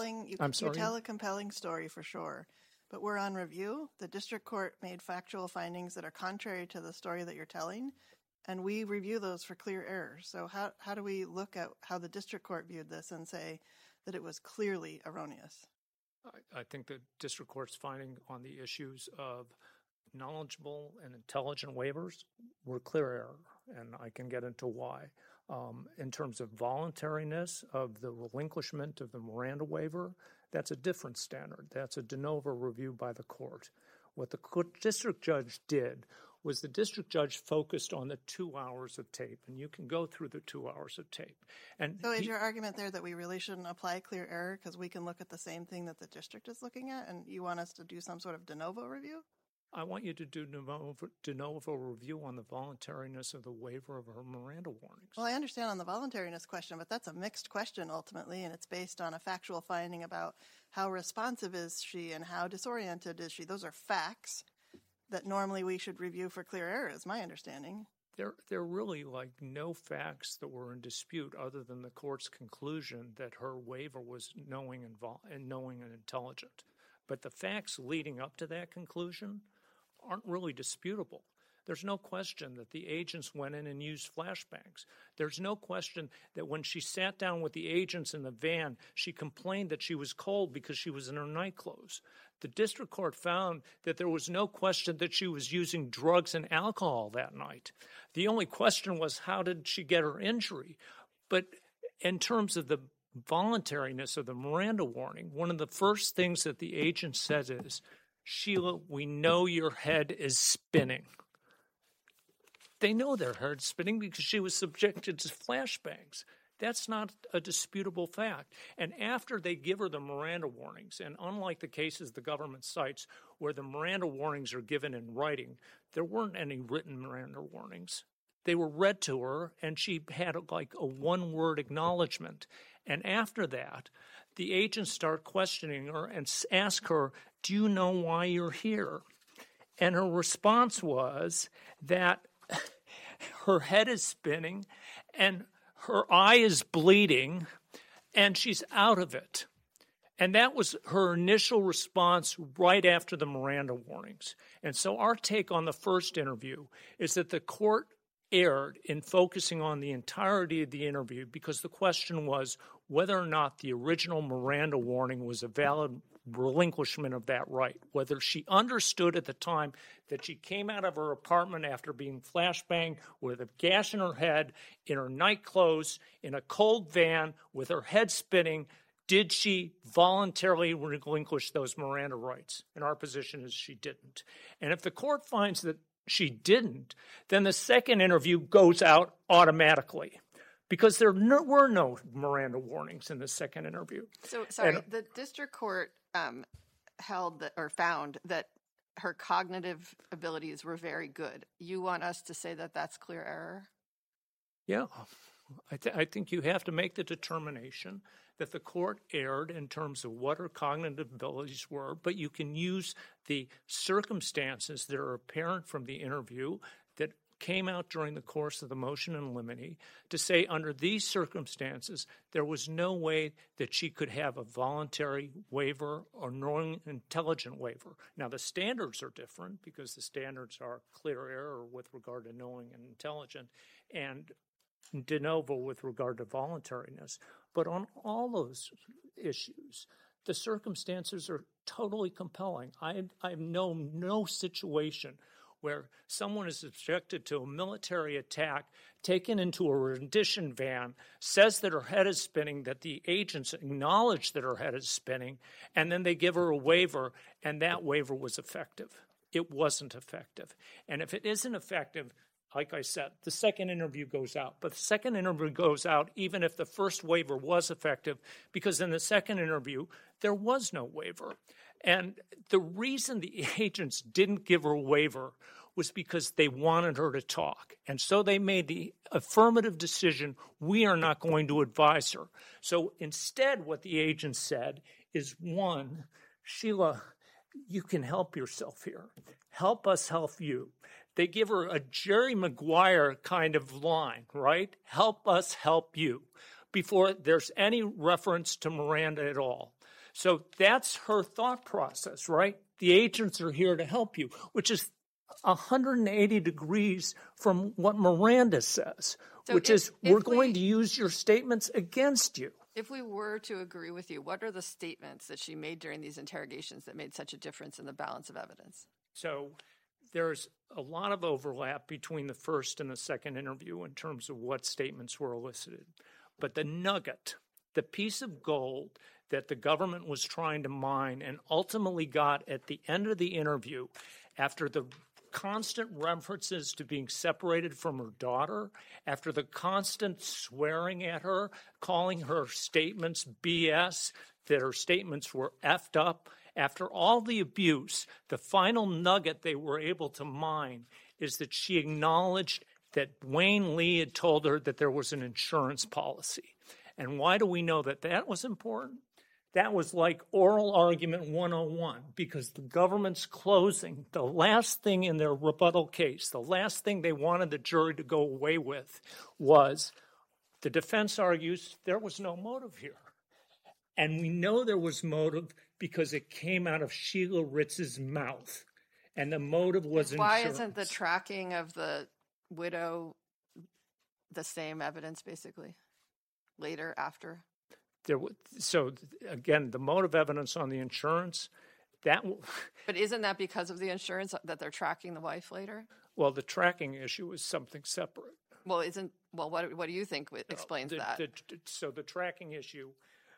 a compelling story for sure, but we're on review. The district court made factual findings that are contrary to the story that you're telling, and we review those for clear error. So how do we look at how the district court viewed this and say that it was clearly erroneous? I think the district court's finding on the issues of knowledgeable and intelligent waivers were clear error, and I can get into why. In terms of voluntariness of the relinquishment of the Miranda waiver, that's a different standard. That's a de novo review by the court. What the district judge did was the district judge focused on the 2 hours of tape, and you can go through the 2 hours of tape. And so is your argument there that we really shouldn't apply clear error because we can look at the same thing that the district is looking at, and you want us to do some sort of de novo review? I want you to do de novo review on the voluntariness of the waiver of her Miranda warnings. Well, I understand on the voluntariness question, but that's a mixed question ultimately, and it's based on a factual finding about how responsive is she and how disoriented is she. Those are facts that normally we should review for clear error, is my understanding. There are really like no facts that were in dispute other than the court's conclusion that her waiver was knowing and intelligent. But the facts leading up to that conclusion aren't really disputable. There's no question that the agents went in and used flashbangs. There's no question that when she sat down with the agents in the van, she complained that she was cold because she was in her nightclothes. The district court found that there was no question that she was using drugs and alcohol that night. The only question was, how did she get her injury? But in terms of the voluntariness of the Miranda warning, one of the first things that the agent says is, Sheila, we know your head is spinning. They know their head's spinning because she was subjected to flashbangs. That's not a disputable fact. And after they give her the Miranda warnings, and unlike the cases the government cites where the Miranda warnings are given in writing, there weren't any written Miranda warnings. They were read to her, and she had like a one-word acknowledgement. And after that, the agents start questioning her and ask her, do you know why you're here? And her response was that her head is spinning and her eye is bleeding and she's out of it. And that was her initial response right after the Miranda warnings. And so our take on the first interview is that the court erred in focusing on the entirety of the interview because the question was whether or not the original Miranda warning was a valid relinquishment of that right, whether she understood at the time that she came out of her apartment after being flashbanged with a gash in her head, in her night clothes, in a cold van with her head spinning, did she voluntarily relinquish those Miranda rights? And our position is she didn't. And if the court finds that she didn't, then the second interview goes out automatically because there were no Miranda warnings in the second interview. So, sorry, the district court held that or found that her cognitive abilities were very good. You want us to say that that's clear error? Yeah. I think you have to make the determination that the court erred in terms of what her cognitive abilities were, but you can use the circumstances that are apparent from the interview that came out during the course of the motion in limine to say under these circumstances, there was no way that she could have a voluntary waiver or knowing intelligent waiver. Now, the standards are different because the standards are clear error with regard to knowing and intelligent and de novo with regard to voluntariness. But on all those issues, the circumstances are totally compelling. I've known no situation where someone is subjected to a military attack, taken into a rendition van, says that her head is spinning, that the agents acknowledge that her head is spinning, and then they give her a waiver, and that waiver was effective. It wasn't effective. And if it isn't effective, like I said, the second interview goes out. But the second interview goes out even if the first waiver was effective, because in the second interview, there was no waiver. And the reason the agents didn't give her a waiver was because they wanted her to talk. And so they made the affirmative decision, we are not going to advise her. So instead, what the agents said is, one, Sheila, you can help yourself here. Help us help you. They give her a Jerry Maguire kind of line, right? Help us help you, before there's any reference to Miranda at all. So that's her thought process, right? The agents are here to help you, which is 180 degrees from what Miranda says, so which is we're going to use your statements against you. If we were to agree with you, what are the statements that she made during these interrogations that made such a difference in the balance of evidence? So there's a lot of overlap between the first and the second interview in terms of what statements were elicited. But the nugget, the piece of gold that the government was trying to mine and ultimately got at the end of the interview, after the constant references to being separated from her daughter, after the constant swearing at her, calling her statements BS, that her statements were effed up, after all the abuse, the final nugget they were able to mine is that she acknowledged that Wayne Lee had told her that there was an insurance policy. And why do we know that that was important? That was like oral argument 101, because the government's closing, the last thing in their rebuttal case, the last thing they wanted the jury to go away with was the defense argues there was no motive here. And we know there was motive because it came out of Sheila Ritz's mouth. And the motive was Why insurance. isn't the tracking of the widow the same evidence, basically, later, after? So, again, the motive evidence on the insurance, that... But isn't that because of the insurance that they're tracking the wife later? Well, the tracking issue is something separate. Well, what do you think explains that? So the tracking issue,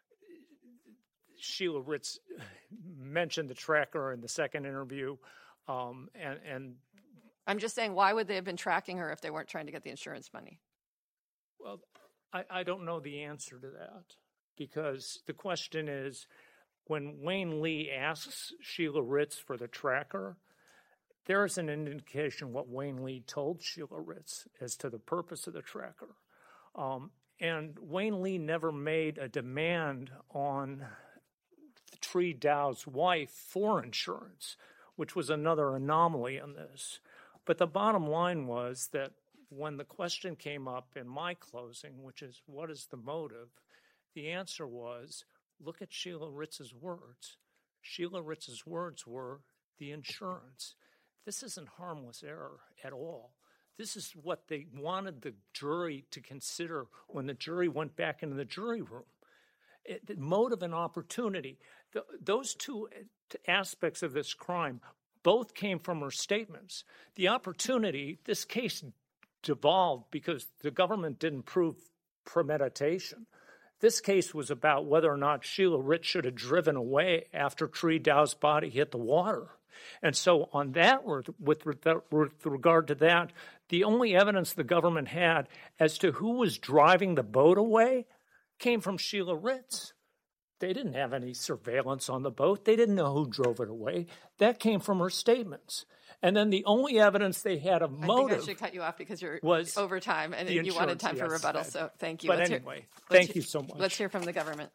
Sheila Ritz mentioned the tracker in the second interview, and I'm just saying, why would they have been tracking her if they weren't trying to get the insurance money? Well, I don't know the answer to that, because the question is, when Wayne Lee asks Sheila Ritz for the tracker, there is an indication what Wayne Lee told Sheila Ritz as to the purpose of the tracker. And Wayne Lee never made a demand on Tree Dow's wife for insurance, which was another anomaly in this. But the bottom line was that when the question came up in my closing, which is, what is the motive? The answer was, look at Sheila Ritz's words. Sheila Ritz's words were the insurance. This isn't harmless error at all. This is what they wanted the jury to consider when the jury went back into the jury room. The motive and opportunity, those two aspects of this crime both came from her statements. The opportunity, this case devolved because the government didn't prove premeditation. This case was about whether or not Sheila Ritz should have driven away after Tree Dow's body hit the water. And so on that, with regard to that, the only evidence the government had as to who was driving the boat away came from Sheila Ritz. They didn't have any surveillance on the boat. They didn't know who drove it away. That came from her statements. And then the only evidence they had of motive... I think I should cut you off because you're over time and you wanted time for rebuttal, so thank you. But anyway, thank you so much. Let's hear from the government.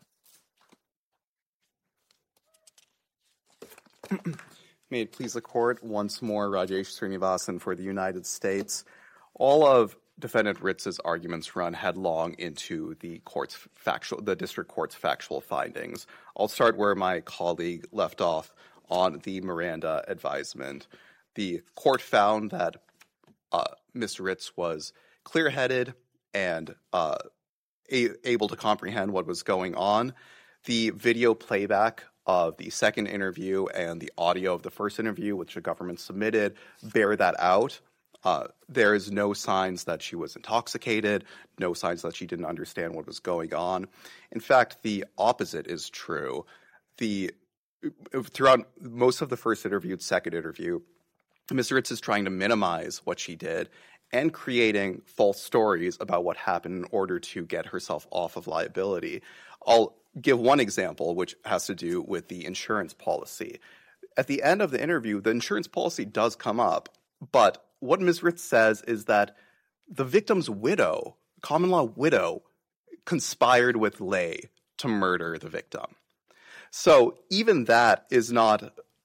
May it please the court, once more, Rajesh Srinivasan for the United States. All of Defendant Ritz's arguments run headlong into the district court's factual findings. I'll start where my colleague left off on the Miranda advisement. The court found that Ms. Ritz was clear-headed and able to comprehend what was going on. The video playback of the second interview and the audio of the first interview, which the government submitted, bear that out. There is no signs that she was intoxicated, no signs that she didn't understand what was going on. In fact, the opposite is true. Throughout most of the first interview and second interview, Ms. Ritz is trying to minimize what she did and creating false stories about what happened in order to get herself off of liability. I'll give one example, which has to do with the insurance policy. At the end of the interview, the insurance policy does come up, but what Ms. Ritz says is that the victim's widow, common law widow, conspired with Lay to murder the victim. So even that is not,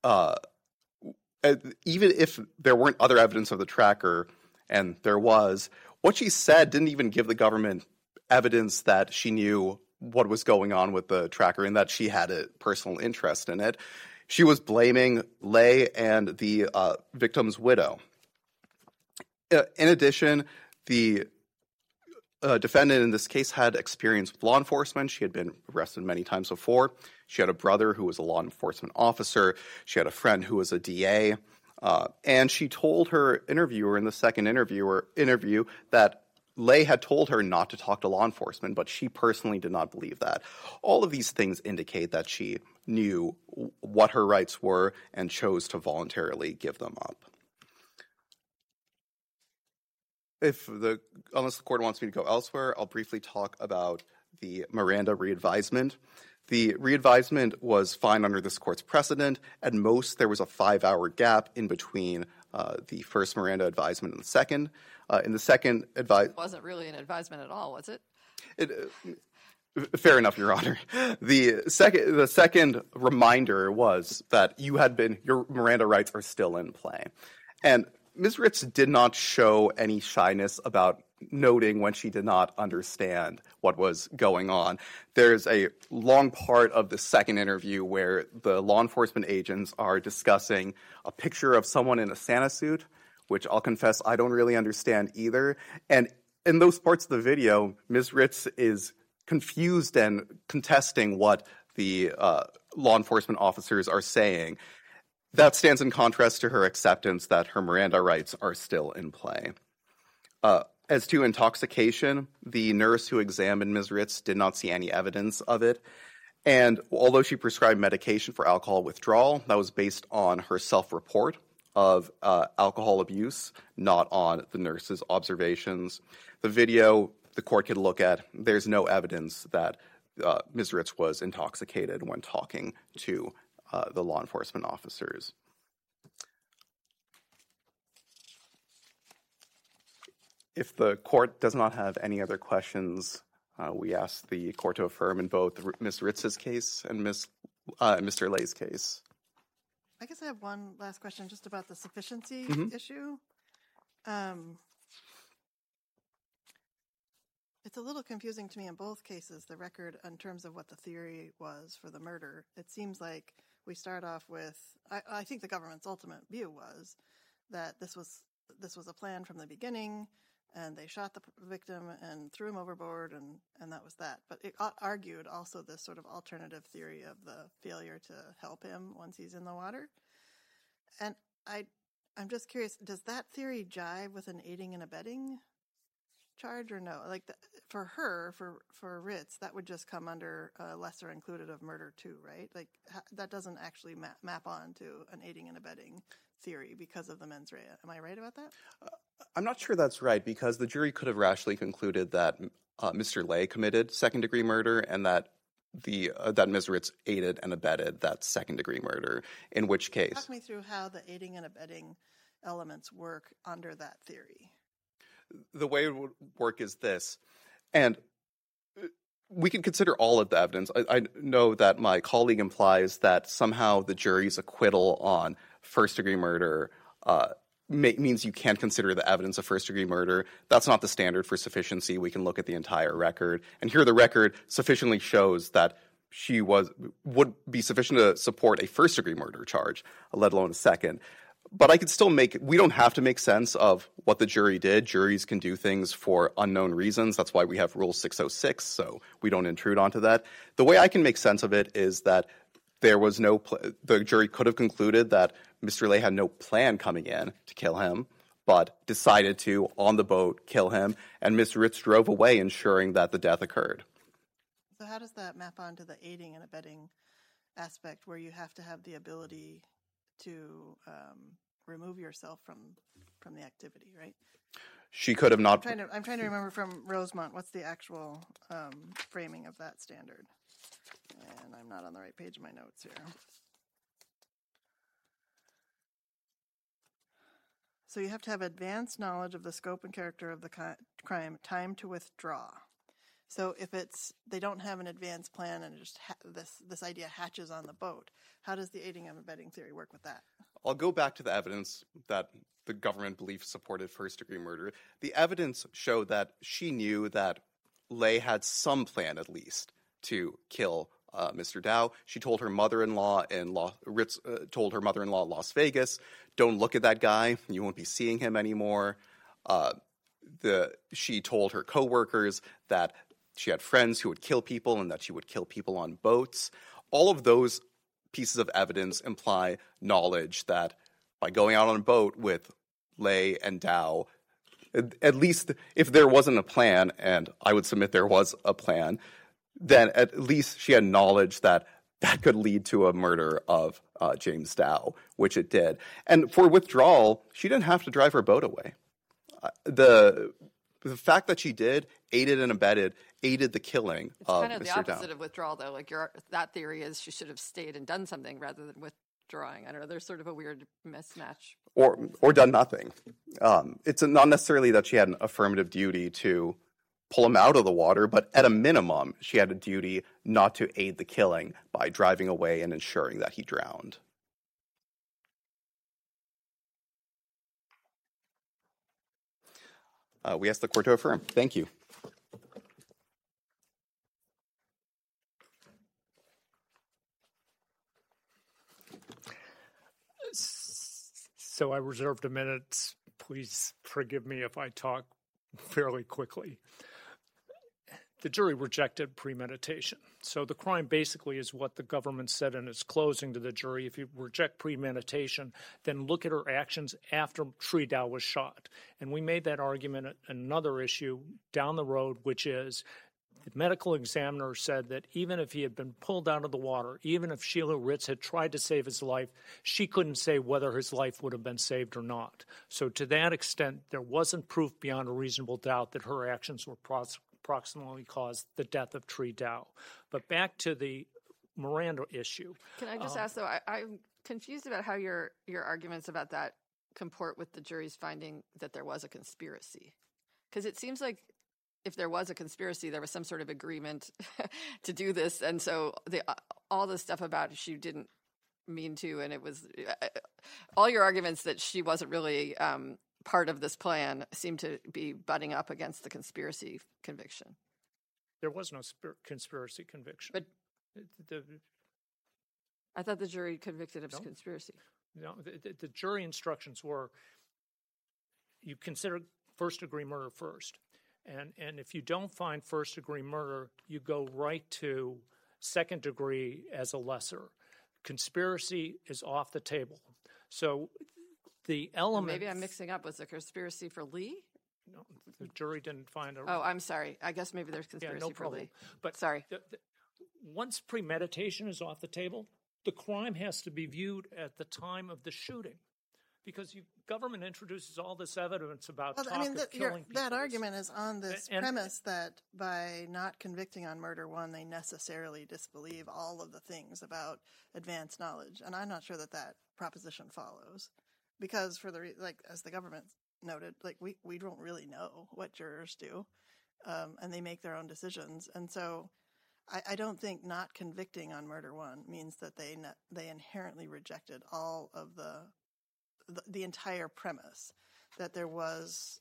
even if there weren't other evidence of the tracker, and there was, what she said didn't even give the government evidence that she knew what was going on with the tracker and that she had a personal interest in it. She was blaming Lay and the victim's widow. In addition, the defendant in this case had experience with law enforcement. She had been arrested many times before. She had a brother who was a law enforcement officer. She had a friend who was a DA. And she told her interviewer in the second interview that Lay had told her not to talk to law enforcement, but she personally did not believe that. All of these things indicate that she knew what her rights were and chose to voluntarily give them up. Unless the court wants me to go elsewhere, I'll briefly talk about the Miranda readvisement. The readvisement was fine under this court's precedent. At most, there was a 5-hour gap in between the first Miranda advisement and the second. In the second advisement... It wasn't really an advisement at all, was it? Fair enough, Your Honor. The second reminder was that your Miranda rights are still in play. And Ms. Ritz did not show any shyness about noting when she did not understand what was going on. There's a long part of the second interview where the law enforcement agents are discussing a picture of someone in a Santa suit, which I'll confess I don't really understand either. And in those parts of the video, Ms. Ritz is confused and contesting what the law enforcement officers are saying. That stands in contrast to her acceptance that her Miranda rights are still in play. As to intoxication, the nurse who examined Ms. Ritz did not see any evidence of it. And although she prescribed medication for alcohol withdrawal, that was based on her self-report of alcohol abuse, not on the nurse's observations. The video the court could look at, there's no evidence that Ms. Ritz was intoxicated when talking to the law enforcement officers. If the court does not have any other questions, we ask the court to affirm in both Ms. Ritz's case and Mr. Lay's case. I guess I have one last question just about the sufficiency issue. It's a little confusing to me in both cases, the record in terms of what the theory was for the murder. It seems like we start off with, I think the government's ultimate view was that this was a plan from the beginning, and they shot the victim and threw him overboard, and that was that. But it argued also this sort of alternative theory of the failure to help him once he's in the water. And I'm just curious, does that theory jive with an aiding and abetting charge or no? Like for her, for Ritz, that would just come under lesser included of murder too, right? Like that doesn't actually map on to an aiding and abetting theory because of the mens rea. Am I right about that? I'm not sure that's right, because the jury could have rationally concluded that Mr. Lay committed second-degree murder and that that Ms. Ritz aided and abetted that second-degree murder, in which case... Talk me through how the aiding and abetting elements work under that theory. The way it would work is this, and we can consider all of the evidence. I know that my colleague implies that somehow the jury's acquittal on first-degree murder means you can't consider the evidence of first-degree murder. That's not the standard for sufficiency. We can look at the entire record. And here the record sufficiently shows that she would be sufficient to support a first-degree murder charge, let alone a second. But I could still we don't have to make sense of what the jury did. Juries can do things for unknown reasons. That's why we have Rule 606, so we don't intrude onto that. The way I can make sense of it is that there was the jury could have concluded that Mr. Lay had no plan coming in to kill him, but decided to, on the boat, kill him, and Ms. Ritz drove away, ensuring that the death occurred. So how does that map onto the aiding and abetting aspect, where you have to have the ability to remove yourself from the activity, right? She could have not... I'm trying to remember from Rosemont, what's the actual framing of that standard? And I'm not on the right page of my notes here. So you have to have advanced knowledge of the scope and character of the crime, time to withdraw. So if they don't have an advanced plan and just this idea hatches on the boat, how does the aiding and abetting theory work with that? I'll go back to the evidence that the government believed supported first-degree murder. The evidence showed that she knew that Lay had some plan, at least, to kill Mr. Dow. She told her mother-in-law Ritz told her mother-in-law in Las Vegas, "Don't look at that guy. You won't be seeing him anymore." She told her coworkers that she had friends who would kill people and that she would kill people on boats. All of those pieces of evidence imply knowledge that by going out on a boat with Lay and Dow, at least if there wasn't a plan, and I would submit there was a plan, then at least she had knowledge that could lead to a murder of James Dow, which it did. And for withdrawal, she didn't have to drive her boat away. The fact that she did aided and abetted the killing of Mr. Dow. It's kind of the opposite of withdrawal, though. Like that theory is she should have stayed and done something rather than withdrawing. I don't know. There's sort of a weird mismatch. Or done nothing. It's not necessarily that she had an affirmative duty to pull him out of the water, but at a minimum, she had a duty not to aid the killing by driving away and ensuring that he drowned. We ask the court to affirm. Thank you. So I reserved a minute. Please forgive me if I talk fairly quickly. The jury rejected premeditation. So the crime basically is what the government said in its closing to the jury. If you reject premeditation, then look at her actions after Tree Dow was shot. And we made that argument at another issue down the road, which is the medical examiner said that even if he had been pulled out of the water, even if Sheila Ritz had tried to save his life, she couldn't say whether his life would have been saved or not. So to that extent, there wasn't proof beyond a reasonable doubt that her actions were approximately caused the death of Tree Dow. But back to the Miranda issue. Can I just ask, though, I'm confused about how your arguments about that comport with the jury's finding that there was a conspiracy. Because it seems like if there was a conspiracy, there was some sort of agreement to do this. And so all the stuff about she didn't mean to, and it was all your arguments that she wasn't really part of this plan seem to be butting up against the conspiracy conviction. There was no conspiracy conviction. But I thought the jury convicted of conspiracy. No, the jury instructions were you consider first-degree murder first. And if you don't find first-degree murder, you go right to second degree as a lesser. Conspiracy is off the table. So the element... Maybe I'm mixing up. Was the conspiracy for Lee? No, the jury didn't find a... Oh, I'm sorry. I guess maybe there's conspiracy for Lee. But sorry. Once premeditation is off the table, the crime has to be viewed at the time of the shooting. Because government introduces all this evidence about of killing people. That argument is on this premise that by not convicting on murder one, they necessarily disbelieve all of the things about advanced knowledge. And I'm not sure that proposition follows. Because as the government noted, we don't really know what jurors do. And they make their own decisions. And so I don't think not convicting on murder one means that they inherently rejected all of the entire premise that there was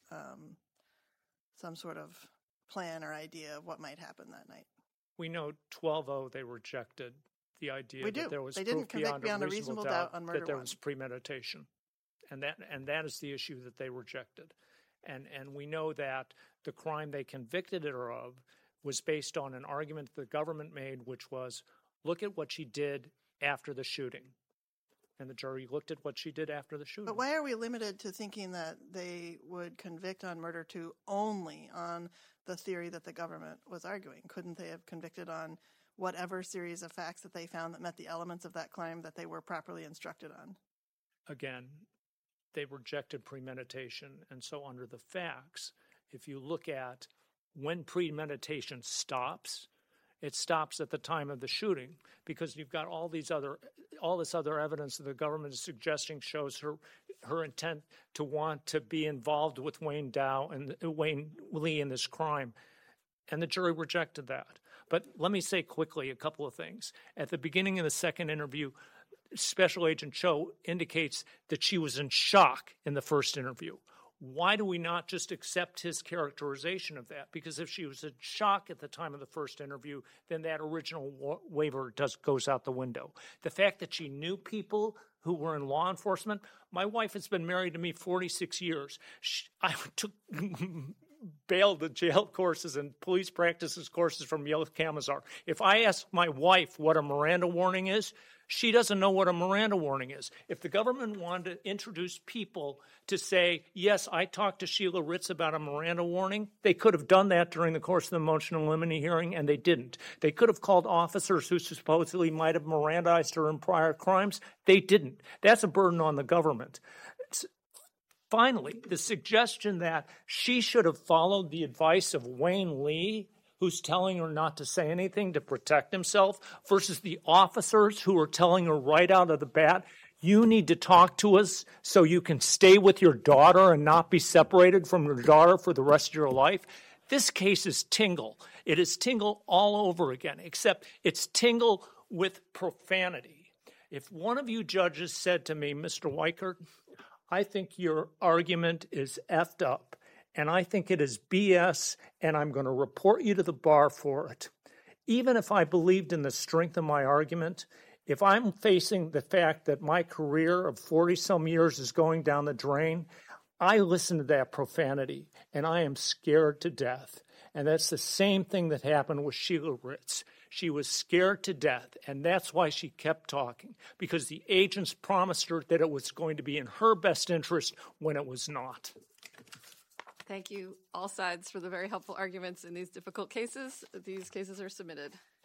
some sort of plan or idea of what might happen that night. We know 12-0 they rejected the idea that there was they proof didn't beyond a reasonable doubt on murder that there one. was premeditation. And that is the issue that they rejected. And we know that the crime they convicted her of was based on an argument the government made, which was, look at what she did after the shooting. And the jury looked at what she did after the shooting. But why are we limited to thinking that they would convict on murder two only on the theory that the government was arguing? Couldn't they have convicted on whatever series of facts that they found that met the elements of that crime that they were properly instructed on? Again, they rejected premeditation. And so under the facts, if you look at when premeditation stops, it stops at the time of the shooting because you've got all this other evidence that the government is suggesting shows her intent to want to be involved with Wayne Lee in this crime. And the jury rejected that. But let me say quickly a couple of things. At the beginning of the second interview, Special Agent Cho indicates that she was in shock in the first interview. Why do we not just accept his characterization of that? Because if she was in shock at the time of the first interview, then that original waiver goes out the window. The fact that she knew people who were in law enforcement, my wife has been married to me 46 years. I took bail to jail courses and police practices courses from Yale Camazar. If I ask my wife what a Miranda warning is, she doesn't know what a Miranda warning is. If the government wanted to introduce people to say, yes, I talked to Sheila Ritz about a Miranda warning, they could have done that during the course of the motion in limine hearing, and they didn't. They could have called officers who supposedly might have Mirandized her in prior crimes. They didn't. That's a burden on the government. Finally, the suggestion that she should have followed the advice of Wayne Lee, who's telling her not to say anything to protect himself, versus the officers who are telling her right out of the bat, you need to talk to us so you can stay with your daughter and not be separated from your daughter for the rest of your life. This case is Tingle. It is Tingle all over again, except it's Tingle with profanity. If one of you judges said to me, Mr. Weichert, I think your argument is effed up, and I think it is BS, and I'm going to report you to the bar for it. Even if I believed in the strength of my argument, if I'm facing the fact that my career of 40-some years is going down the drain, I listen to that profanity, and I am scared to death. And that's the same thing that happened with Sheila Ritz. She was scared to death, and that's why she kept talking, because the agents promised her that it was going to be in her best interest when it was not. Thank you, all sides, for the very helpful arguments in these difficult cases. These cases are submitted.